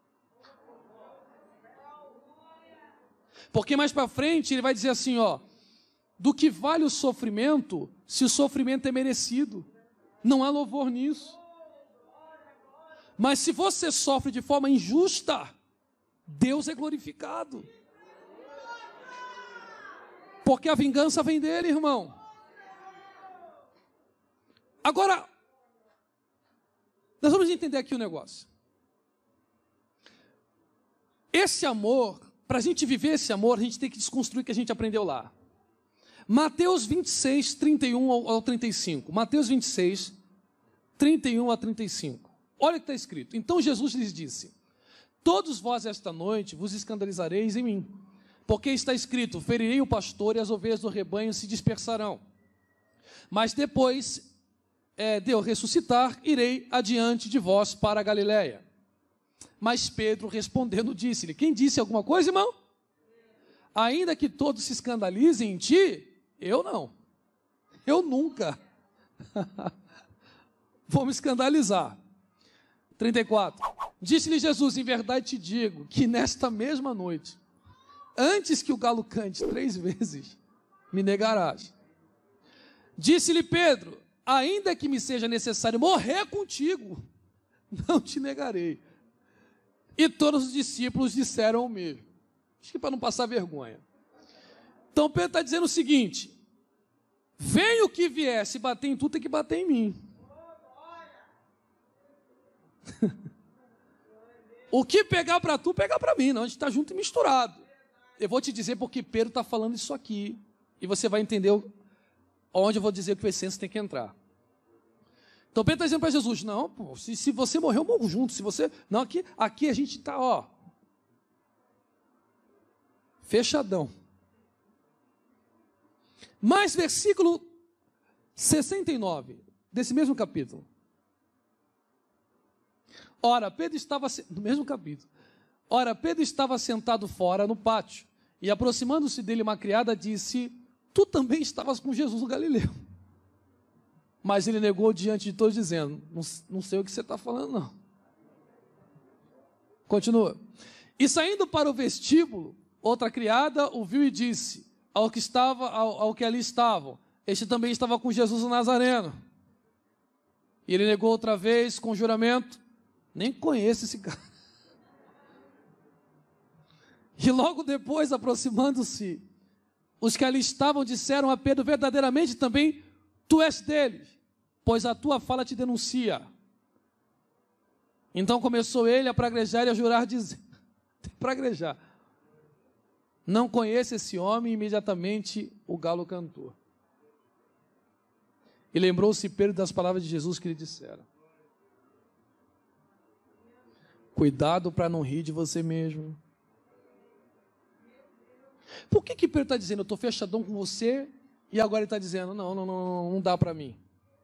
Porque mais para frente ele vai dizer assim, ó, do que vale o sofrimento, se o sofrimento é merecido? Não há louvor nisso. Mas se você sofre de forma injusta, Deus é glorificado. Porque a vingança vem dele, irmão. Agora, nós vamos entender aqui o negócio. Esse amor, para a gente viver esse amor, a gente tem que desconstruir o que a gente aprendeu lá. Mateus vinte e seis, trinta e um ao trinta e cinco. Mateus vinte e seis, trinta e um a trinta e cinco. Olha o que está escrito. Então Jesus lhes disse, todos vós esta noite vos escandalizareis em mim, porque está escrito, ferirei o pastor e as ovelhas do rebanho se dispersarão. Mas depois é, de eu ressuscitar, irei adiante de vós para a Galiléia. Mas Pedro respondendo disse-lhe, quem disse alguma coisa, irmão? Ainda que todos se escandalizem em ti, eu não. Eu nunca vou me escandalizar. trinta e quatro. Disse-lhe Jesus, em verdade te digo, que nesta mesma noite, antes que o galo cante três vezes, me negarás. Disse-lhe Pedro, ainda que me seja necessário morrer contigo, não te negarei. E todos os discípulos disseram o mesmo. Acho que para não passar vergonha. Então Pedro está dizendo o seguinte, venha o que vier, se bater em tu, tem que bater em mim. O que pegar para tu, pega para mim, não, a gente está junto e misturado. Eu vou te dizer porque Pedro está falando isso aqui, e você vai entender onde eu vou dizer que o essência tem que entrar. Então Pedro está dizendo para Jesus, não, pô, se, se você morrer, eu morro junto, se você, não, aqui, aqui a gente está, ó, fechadão. Mas versículo sessenta e nove, desse mesmo capítulo. Ora, Pedro estava, no mesmo capítulo, ora, Pedro estava sentado fora no pátio, e aproximando-se dele uma criada disse, tu também estavas com Jesus o Galileu. Mas ele negou diante de todos, dizendo, não, não sei o que você está falando, não. Continua. E saindo para o vestíbulo, outra criada o viu e disse, ao que, estava, ao, ao que ali estavam, este também estava com Jesus o Nazareno. E ele negou outra vez com juramento, nem conheço esse cara. E logo depois, aproximando-se, os que ali estavam disseram a Pedro, verdadeiramente também tu és deles, pois a tua fala te denuncia. Então começou ele a praguejar e a jurar, dizendo, praguejar, não conheço esse homem, e imediatamente o galo cantou. E lembrou-se Pedro das palavras de Jesus que lhe disseram. Cuidado para não rir de você mesmo. Por que que Pedro está dizendo, eu estou fechadão com você, e agora ele está dizendo, não, não, não, não dá para mim?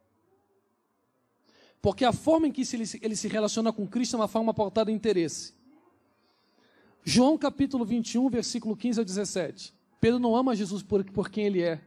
Porque a forma em que ele se, ele se relaciona com Cristo é uma forma pautada em interesse. João capítulo vinte e um, versículo quinze ao dezessete. Pedro não ama Jesus por, por quem ele é.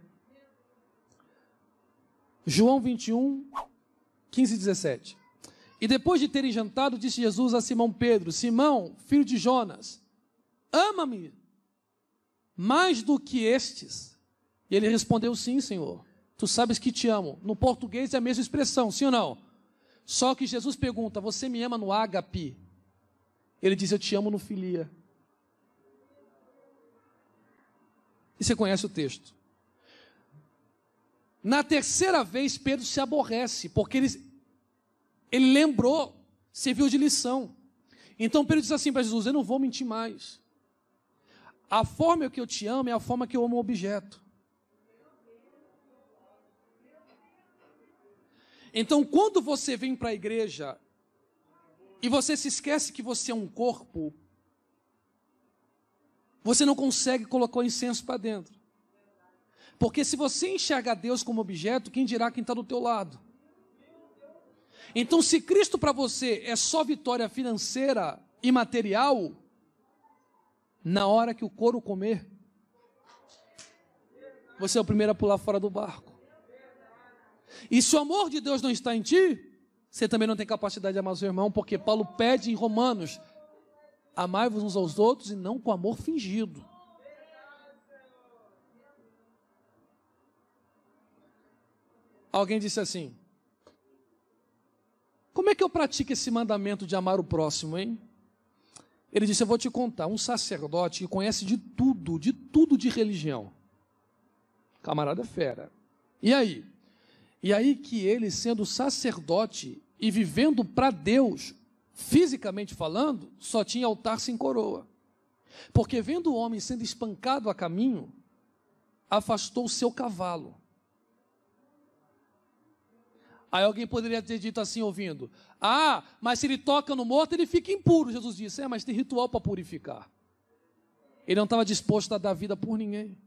João vinte e um, quinze e dezessete. E depois de terem jantado, disse Jesus a Simão Pedro, Simão, filho de Jonas, ama-me mais do que estes? E ele respondeu, sim, Senhor, tu sabes que te amo. No português é a mesma expressão, sim ou não? Só que Jesus pergunta, você me ama no ágape? Ele diz, eu te amo no filia. E você conhece o texto. Na terceira vez, Pedro se aborrece, porque ele, ele lembrou, serviu de lição. Então Pedro diz assim para Jesus, eu não vou mentir mais. A forma que eu te amo é a forma que eu amo o objeto. Então, quando você vem para a igreja e você se esquece que você é um corpo, você não consegue colocar o incenso para dentro. Porque se você enxerga Deus como objeto, quem dirá quem está do teu lado? Então, se Cristo para você é só vitória financeira e material, na hora que o couro comer, você é o primeiro a pular fora do barco. E se o amor de Deus não está em ti, você também não tem capacidade de amar o seu irmão, porque Paulo pede em Romanos, amai-vos uns aos outros e não com amor fingido. Alguém disse assim, como é que eu pratico esse mandamento de amar o próximo, hein? Ele disse, eu vou te contar, um sacerdote que conhece de tudo, de tudo de religião. Camarada fera. E aí? E aí que ele, sendo sacerdote e vivendo para Deus, fisicamente falando, só tinha altar sem coroa. Porque vendo o homem sendo espancado a caminho, afastou o seu cavalo. Aí alguém poderia ter dito assim, ouvindo, ah, mas se ele toca no morto, ele fica impuro. Jesus disse, é, mas tem ritual para purificar. Ele não estava disposto a dar vida por ninguém.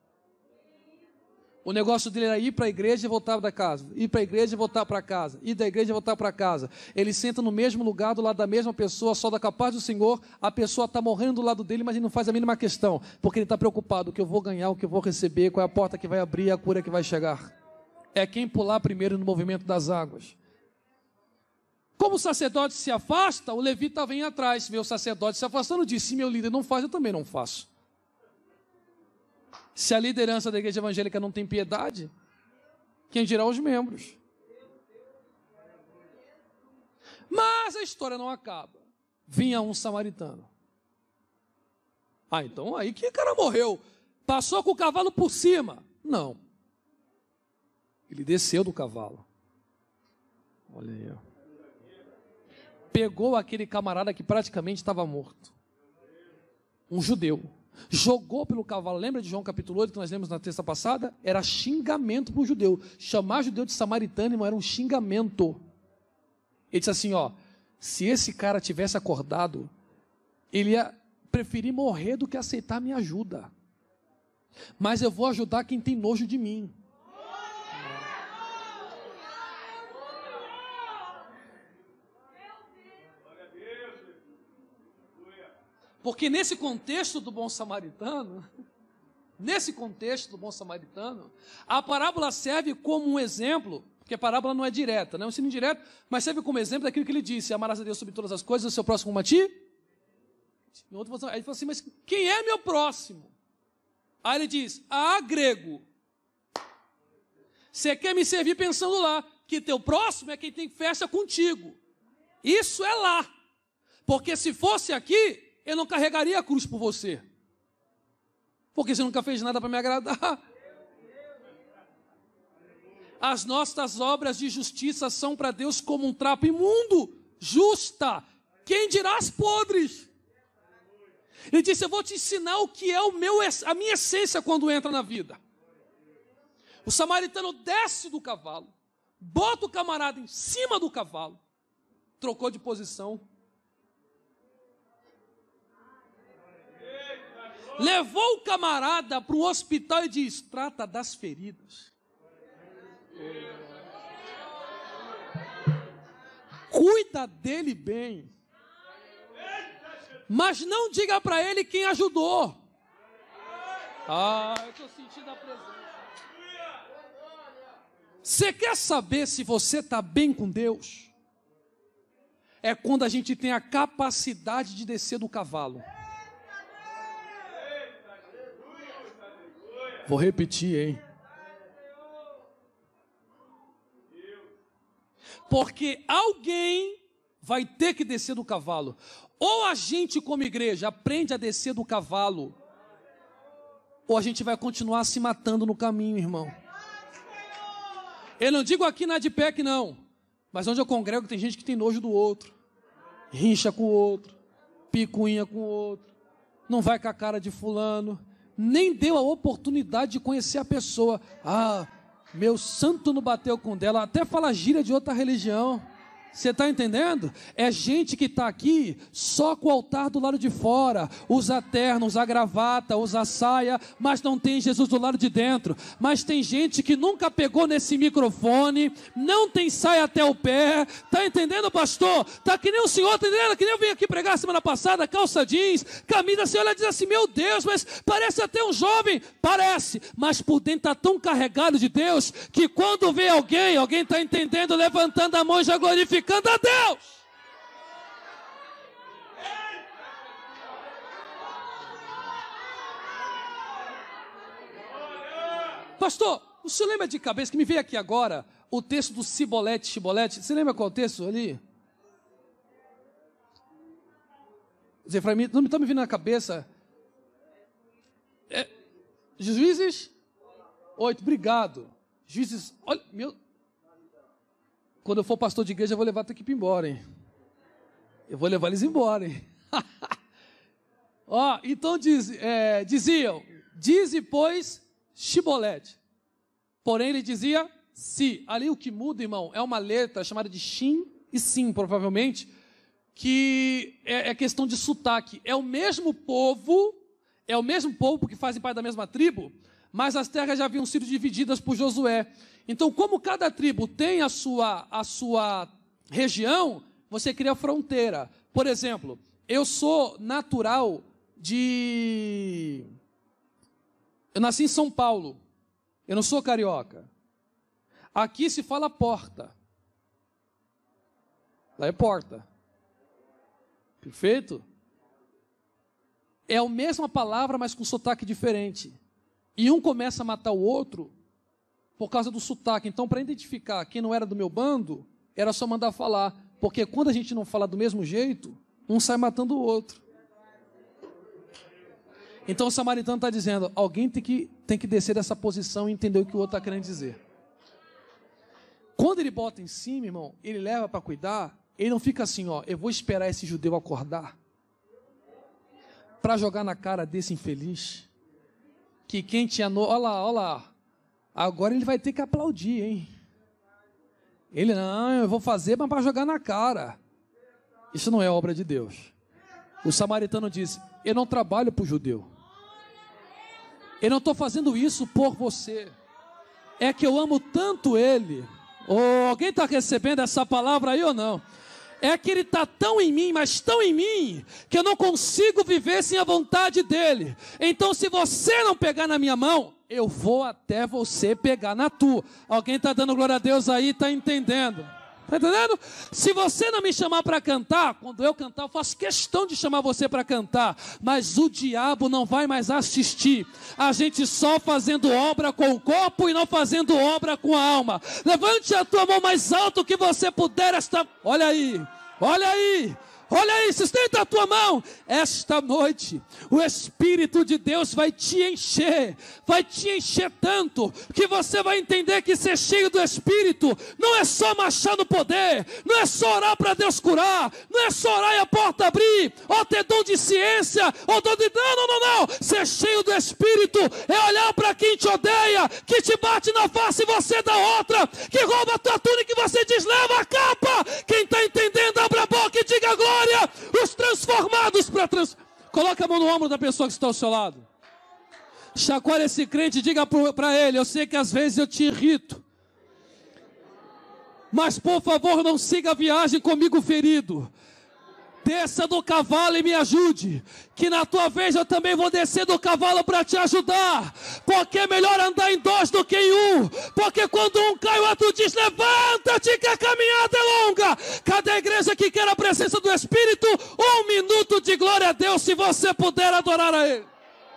O negócio dele era ir para a igreja e voltar da casa, ir para a igreja e voltar para casa, ir da igreja e voltar para casa. Ele senta no mesmo lugar, do lado da mesma pessoa, só da capaz do Senhor, a pessoa está morrendo do lado dele, mas ele não faz a mínima questão, porque ele está preocupado, o que eu vou ganhar, o que eu vou receber, qual é a porta que vai abrir, a cura que vai chegar. É quem pular primeiro no movimento das águas. Como o sacerdote se afasta, o levita vem atrás, vê o sacerdote se afastando, diz, se meu líder não faz, eu também não faço. Se a liderança da igreja evangélica não tem piedade, quem dirá os membros? Mas a história não acaba. Vinha um samaritano. Ah, então aí que cara morreu? Passou com o cavalo por cima? Não. Ele desceu do cavalo. Olha aí, ó. Pegou aquele camarada que praticamente estava morto. Um judeu. Jogou pelo cavalo. Lembra de João capítulo oito que nós lemos na terça passada? Era xingamento para o judeu. Chamar judeu de samaritano, irmão, era um xingamento. Ele disse assim, ó, se esse cara tivesse acordado, ele ia preferir morrer do que aceitar minha ajuda. Mas eu vou ajudar quem tem nojo de mim. Porque nesse contexto do bom samaritano, nesse contexto do bom samaritano, a parábola serve como um exemplo, porque a parábola não é direta, não é um ensino indireto, mas serve como exemplo daquilo que ele disse, amarás a Deus sobre todas as coisas, o seu próximo como a ti. Em outro, aí ele falou assim, mas quem é meu próximo? Aí ele diz, ah, grego, você quer me servir pensando lá, que teu próximo é quem tem festa contigo. Isso é lá, porque se fosse aqui, eu não carregaria a cruz por você. Porque você nunca fez nada para me agradar. As nossas obras de justiça são para Deus como um trapo imundo. Justa. Quem dirá as podres? Ele disse, eu vou te ensinar o que é o meu, a minha essência quando entra na vida. O samaritano desce do cavalo, bota o camarada em cima do cavalo, trocou de posição. levou o camarada para o hospital e diz: trata das feridas. Cuida dele bem. Mas não diga para ele quem ajudou. Ah, eu estou sentindo a presença. Você quer saber se você está bem com Deus? É quando a gente tem a capacidade de descer do cavalo. Vou repetir, hein? Porque alguém vai ter que descer do cavalo. Ou a gente, como igreja, aprende a descer do cavalo, ou a gente vai continuar se matando no caminho, irmão. Eu não digo aqui na ADPEC, não. Mas onde eu congrego tem gente que tem nojo do outro. Rincha com o outro. Picuinha com o outro. Não vai com a cara de fulano. Nem deu a oportunidade de conhecer a pessoa. Ah, meu santo não bateu com dela. Até fala gíria de outra religião. Você está entendendo? É gente que está aqui só com o altar do lado de fora, usa terno, usa gravata, usa saia, mas não tem Jesus do lado de dentro. Mas tem gente que nunca pegou nesse microfone, não tem saia até o pé. Está entendendo, pastor? Está que nem o senhor, está entendendo? Que nem eu vim aqui pregar semana passada, calça jeans, camisa, a senhora diz assim: meu Deus, mas parece até um jovem. Parece, mas por dentro está tão carregado de Deus, que quando vê alguém, alguém está entendendo, levantando a mão e já glorifica a Deus. Pastor, o senhor lembra de cabeça que me veio aqui agora o texto do Cibolete, Chibolete? Você lembra qual é o texto ali? Zé Efraim, não me está me vindo na cabeça. É, Juízes oito, obrigado. Juízes, olha, meu... Quando eu for pastor de igreja, eu vou levar a tua equipe embora, hein? Eu vou levar eles embora, hein? Ó, então diz, é, diziam, dize, pois, Chibolete. Porém, ele dizia, si. Ali o que muda, irmão, é uma letra chamada de Shin e Sim, provavelmente, que é, é questão de sotaque. É o mesmo povo, é o mesmo povo que fazem parte da mesma tribo, mas as terras já haviam sido divididas por Josué. Então, como cada tribo tem a sua, a sua região, você cria fronteira. Por exemplo, eu sou natural de... Eu nasci em São Paulo. Eu não sou carioca. Aqui se fala porta. Lá é porta. Perfeito? É a mesma palavra, mas com sotaque diferente. E um começa a matar o outro por causa do sotaque. Então, para identificar quem não era do meu bando, era só mandar falar. Porque quando a gente não fala do mesmo jeito, um sai matando o outro. Então o samaritano está dizendo, alguém tem que, tem que descer dessa posição e entender o que o outro está querendo dizer. Quando ele bota em cima, irmão, ele leva para cuidar, ele não fica assim, ó, eu vou esperar esse judeu acordar para jogar na cara desse infeliz, que quem tinha... No... Olha lá, olha lá. Agora ele vai ter que aplaudir, hein? Ele, não, eu vou fazer, mas para jogar na cara. Isso não é obra de Deus. O samaritano disse, eu não trabalho para o judeu. Eu não estou fazendo isso por você. É que eu amo tanto ele. Oh, alguém está recebendo essa palavra aí ou não? É que ele está tão em mim, mas tão em mim, que eu não consigo viver sem a vontade dele. Então, se você não pegar na minha mão, eu vou até você pegar na tua. Alguém está dando glória a Deus aí, está entendendo? Está entendendo? Se você não me chamar para cantar, quando eu cantar, eu faço questão de chamar você para cantar, mas o diabo não vai mais assistir. A gente só fazendo obra com o corpo e não fazendo obra com a alma. Levante a tua mão mais alto que você puder. Esta... Olha aí, olha aí. Olha aí, sustenta a tua mão. Esta noite, o Espírito de Deus vai te encher, vai te encher tanto, que você vai entender que ser cheio do Espírito não é só marchar no poder, não é só orar para Deus curar, não é só orar e a porta abrir, ou ter dom de ciência, ou dom de... Não, não, não, não. Ser cheio do Espírito é olhar para quem te odeia, que te bate na face e você dá outra, que rouba a tua túnica e você diz, leva a capa. Quem está entendendo, abra a boca e diga glória. Os transformados para trans... Coloca a mão no ombro da pessoa que está ao seu lado. Chacoalha esse crente e diga para ele: eu sei que às vezes eu te irrito, mas por favor não siga a viagem comigo ferido. Desça do cavalo e me ajude, que na tua vez eu também vou descer do cavalo para te ajudar, porque é melhor andar em dois do que em um, porque quando um cai o outro diz: levanta-te que a caminhada é longa. Cada igreja que quer a presença do Espírito, um minuto de glória a Deus, se você puder adorar a Ele.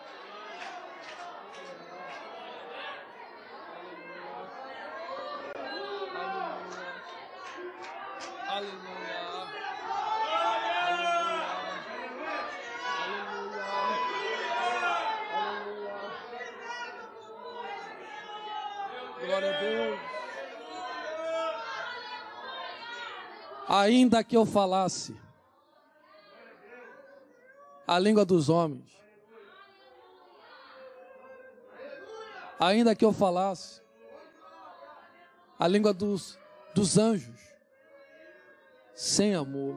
Glória a Deus. Ainda que eu falasse a língua dos homens, ainda que eu falasse a língua dos, dos anjos, sem amor,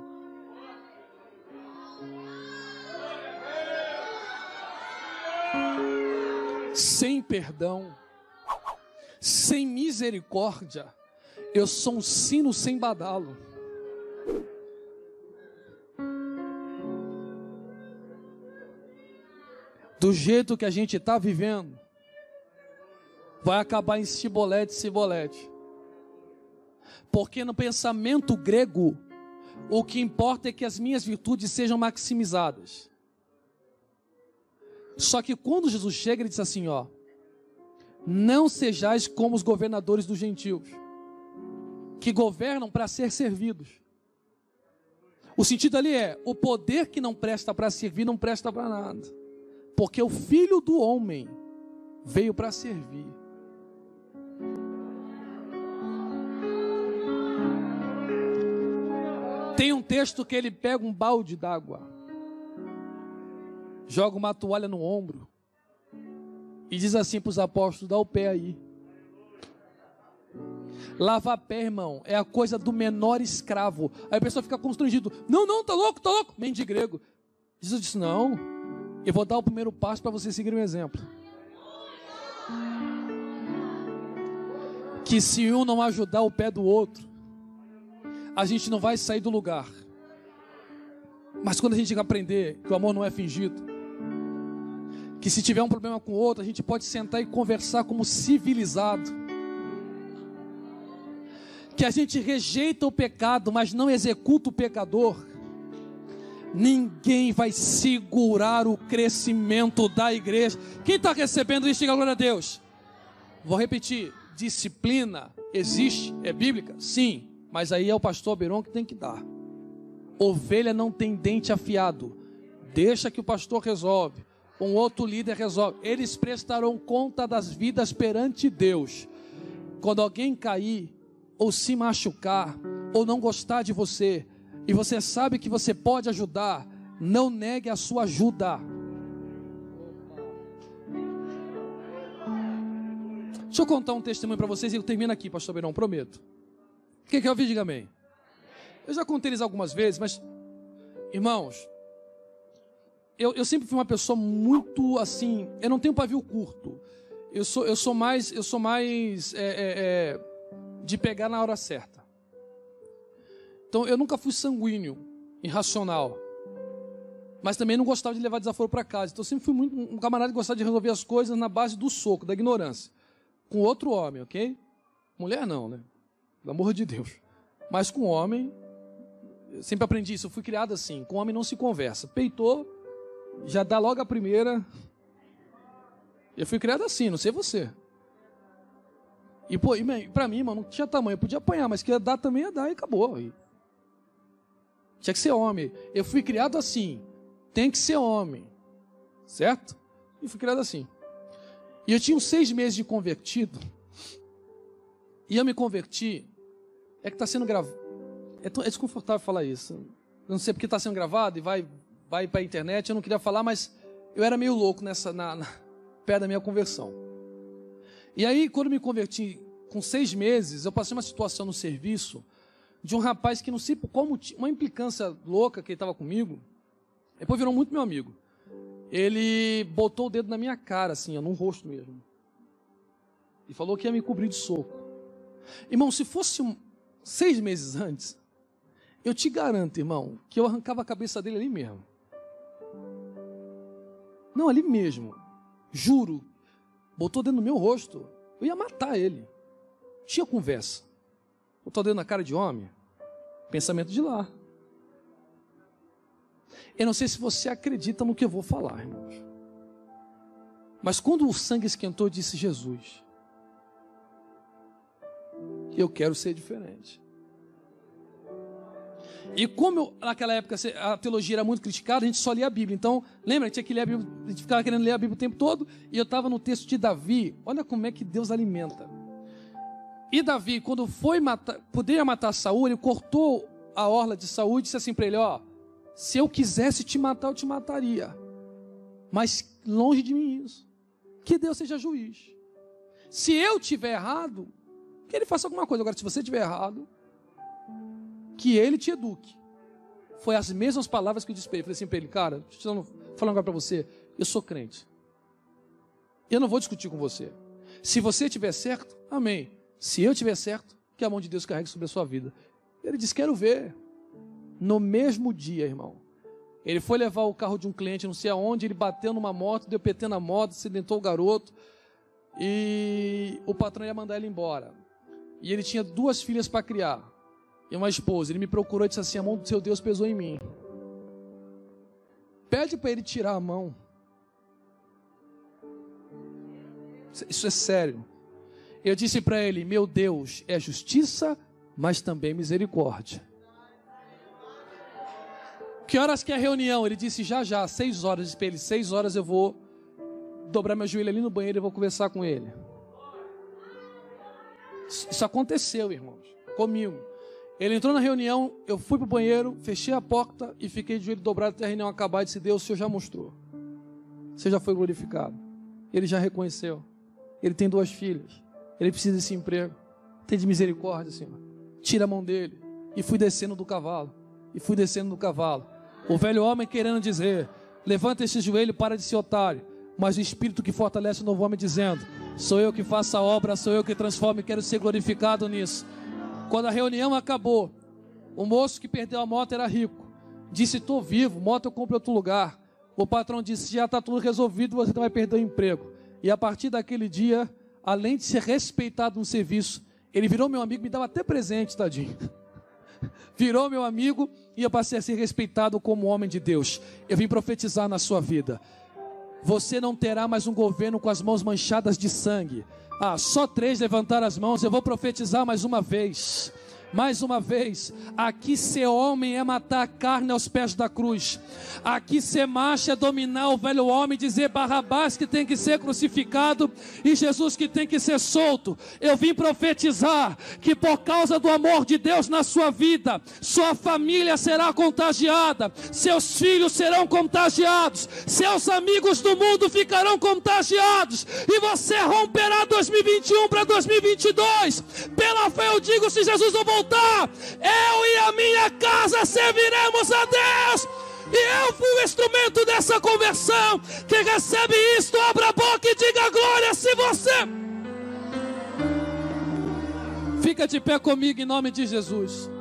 sem perdão, sem misericórdia, eu sou um sino sem badalo. Do jeito que a gente está vivendo, vai acabar em cibolete, cibolete. Porque no pensamento grego, o que importa é que as minhas virtudes sejam maximizadas. Só que quando Jesus chega, ele diz assim, ó: não sejais como os governadores dos gentios, que governam para ser servidos. O sentido ali é: o poder que não presta para servir, não presta para nada. Porque o Filho do Homem veio para servir. Tem um texto que ele pega um balde d'água, joga uma toalha no ombro e diz assim para os apóstolos: dá o pé aí. Lavar pé, irmão, é a coisa do menor escravo. Aí a pessoa fica constrangido: não, não, tá louco, tá louco, mendigo grego. Jesus disse: não, eu vou dar o primeiro passo para você seguir um exemplo. Que se um não ajudar o pé do outro, a gente não vai sair do lugar. Mas quando a gente aprender que o amor não é fingido, que se tiver um problema com o outro, a gente pode sentar e conversar como civilizado, que a gente rejeita o pecado, mas não executa o pecador, ninguém vai segurar o crescimento da igreja. Quem está recebendo isso, diga glória a Deus. Vou repetir: disciplina existe, é bíblica? Sim, mas aí é o pastor Beron que tem que dar. Ovelha não tem dente afiado, deixa que o pastor resolve, um outro líder resolve. Eles prestarão conta das vidas perante Deus. Quando alguém cair, ou se machucar, ou não gostar de você, e você sabe que você pode ajudar, não negue a sua ajuda. Deixa eu contar um testemunho para vocês e eu termino aqui, pastor Beirão, prometo. Quem quer ouvir, diga amém. Eu já contei eles algumas vezes, mas, irmãos, eu, eu sempre fui uma pessoa muito assim, eu não tenho pavio curto. Eu sou, eu sou mais, eu sou mais é, é, é, de pegar na hora certa. Então eu nunca fui sanguíneo, irracional, mas também não gostava de levar desaforo para casa. Então eu sempre fui muito um camarada que gostava de resolver as coisas na base do soco, da ignorância, com outro homem, ok? Mulher não, né? Pelo amor de Deus. Mas com homem, eu sempre aprendi isso, eu fui criado assim: com homem não se conversa. Peitou, já dá logo a primeira. Eu fui criado assim, não sei você. E pô, para mim, mano, não tinha tamanho, eu podia apanhar, mas que ia dar também ia dar e acabou. E tinha que ser homem. Eu fui criado assim, tem que ser homem, certo? E fui criado assim. E eu tinha uns seis meses de convertido, e eu me converti. É que está sendo gravado, é, é desconfortável falar isso, eu não sei porque está sendo gravado e vai, vai para a internet. Eu não queria falar, mas eu era meio louco nessa, na, na, perto da minha conversão. E aí, quando me converti, com seis meses, eu passei uma situação no serviço de um rapaz que não sei por qual motivo, uma implicância louca que ele estava comigo, depois virou muito meu amigo. ele botou o dedo na minha cara, assim, ó, no rosto mesmo. E falou que ia me cobrir de soco. Irmão, se fosse um, seis meses antes, eu te garanto, irmão, que eu arrancava a cabeça dele ali mesmo. Não, ali mesmo. Juro. Botou o dedo no meu rosto. Eu ia matar ele. Tinha conversa. Botou o dedo na cara de homem. Pensamento de lá. Eu não sei se você acredita no que eu vou falar, irmãos. Mas quando o sangue esquentou, disse Jesus: eu quero ser diferente. E como eu, naquela época a teologia era muito criticada, a gente só lia a Bíblia. Então, lembra, tinha que ler a Bíblia, a gente ficava querendo ler a Bíblia o tempo todo. E eu estava no texto de Davi. Olha como é que Deus alimenta. E Davi, quando foi matar, poderia matar Saul, ele cortou a orla de Saul e disse assim para ele: ó, se eu quisesse te matar, eu te mataria. Mas longe de mim isso. Que Deus seja juiz. Se eu tiver errado, que ele faça alguma coisa. Agora, se você tiver errado, que ele te eduque. Foi as mesmas palavras que eu disse para ele. Falei assim para ele: cara, deixa eu falar agora para você. Eu sou crente. Eu não vou discutir com você. Se você tiver certo, amém. Se eu tiver certo, que a mão de Deus carregue sobre a sua vida. Ele disse: quero ver. No mesmo dia, irmão, ele foi levar o carro de um cliente, não sei aonde, ele bateu numa moto, deu P T na moto, acidentou o garoto, e o patrão ia mandar ele embora. E ele tinha duas filhas para criar, e uma esposa. Ele me procurou e disse assim: a mão do seu Deus pesou em mim. Pede para ele tirar a mão. Isso é sério. Eu disse para ele: meu Deus é justiça, mas também misericórdia. Que horas que é a reunião? Ele disse: já, já, seis horas. Eu disse para ele: seis horas eu vou dobrar meu joelho ali no banheiro e vou conversar com ele. Isso aconteceu, irmãos, comigo. Ele entrou na reunião, eu fui para o banheiro, fechei a porta e fiquei de joelho dobrado até a reunião acabar. E disse: Deus, o Senhor já mostrou. Você já foi glorificado. Ele já reconheceu. Ele tem duas filhas. Ele precisa desse emprego. Tem de misericórdia, Senhor. Tira a mão dele. E fui descendo do cavalo. E fui descendo do cavalo. O velho homem querendo dizer: levanta esse joelho, para de ser otário. Mas o Espírito que fortalece o novo homem dizendo: sou eu que faço a obra, sou eu que transformo e quero ser glorificado nisso. Quando a reunião acabou, o moço que perdeu a moto era rico. Disse: estou vivo, moto eu compro em outro lugar. O patrão disse: já está tudo resolvido, você não vai perder o emprego. E a partir daquele dia, além de ser respeitado no serviço, ele virou meu amigo, me dava até presente, tadinho. Virou meu amigo e eu passei a ser respeitado como homem de Deus. Eu vim profetizar na sua vida. Você não terá mais um governo com as mãos manchadas de sangue. Ah, só três levantaram as mãos. Eu vou profetizar mais uma vez. Mais uma vez, aqui ser homem é matar a carne aos pés da cruz. Aqui ser macho é dominar o velho homem, dizer Barrabás que tem que ser crucificado e Jesus que tem que ser solto. Eu vim profetizar que por causa do amor de Deus na sua vida, sua família será contagiada, seus filhos serão contagiados, seus amigos do mundo ficarão contagiados e você romperá dois mil e vinte e um para dois mil e vinte e dois. Pela fé eu digo, se Jesus não voltar, eu e a minha casa serviremos a Deus. E eu fui o instrumento dessa conversão. Quem recebe isto, abra a boca e diga glória. Se você fica de pé comigo em nome de Jesus.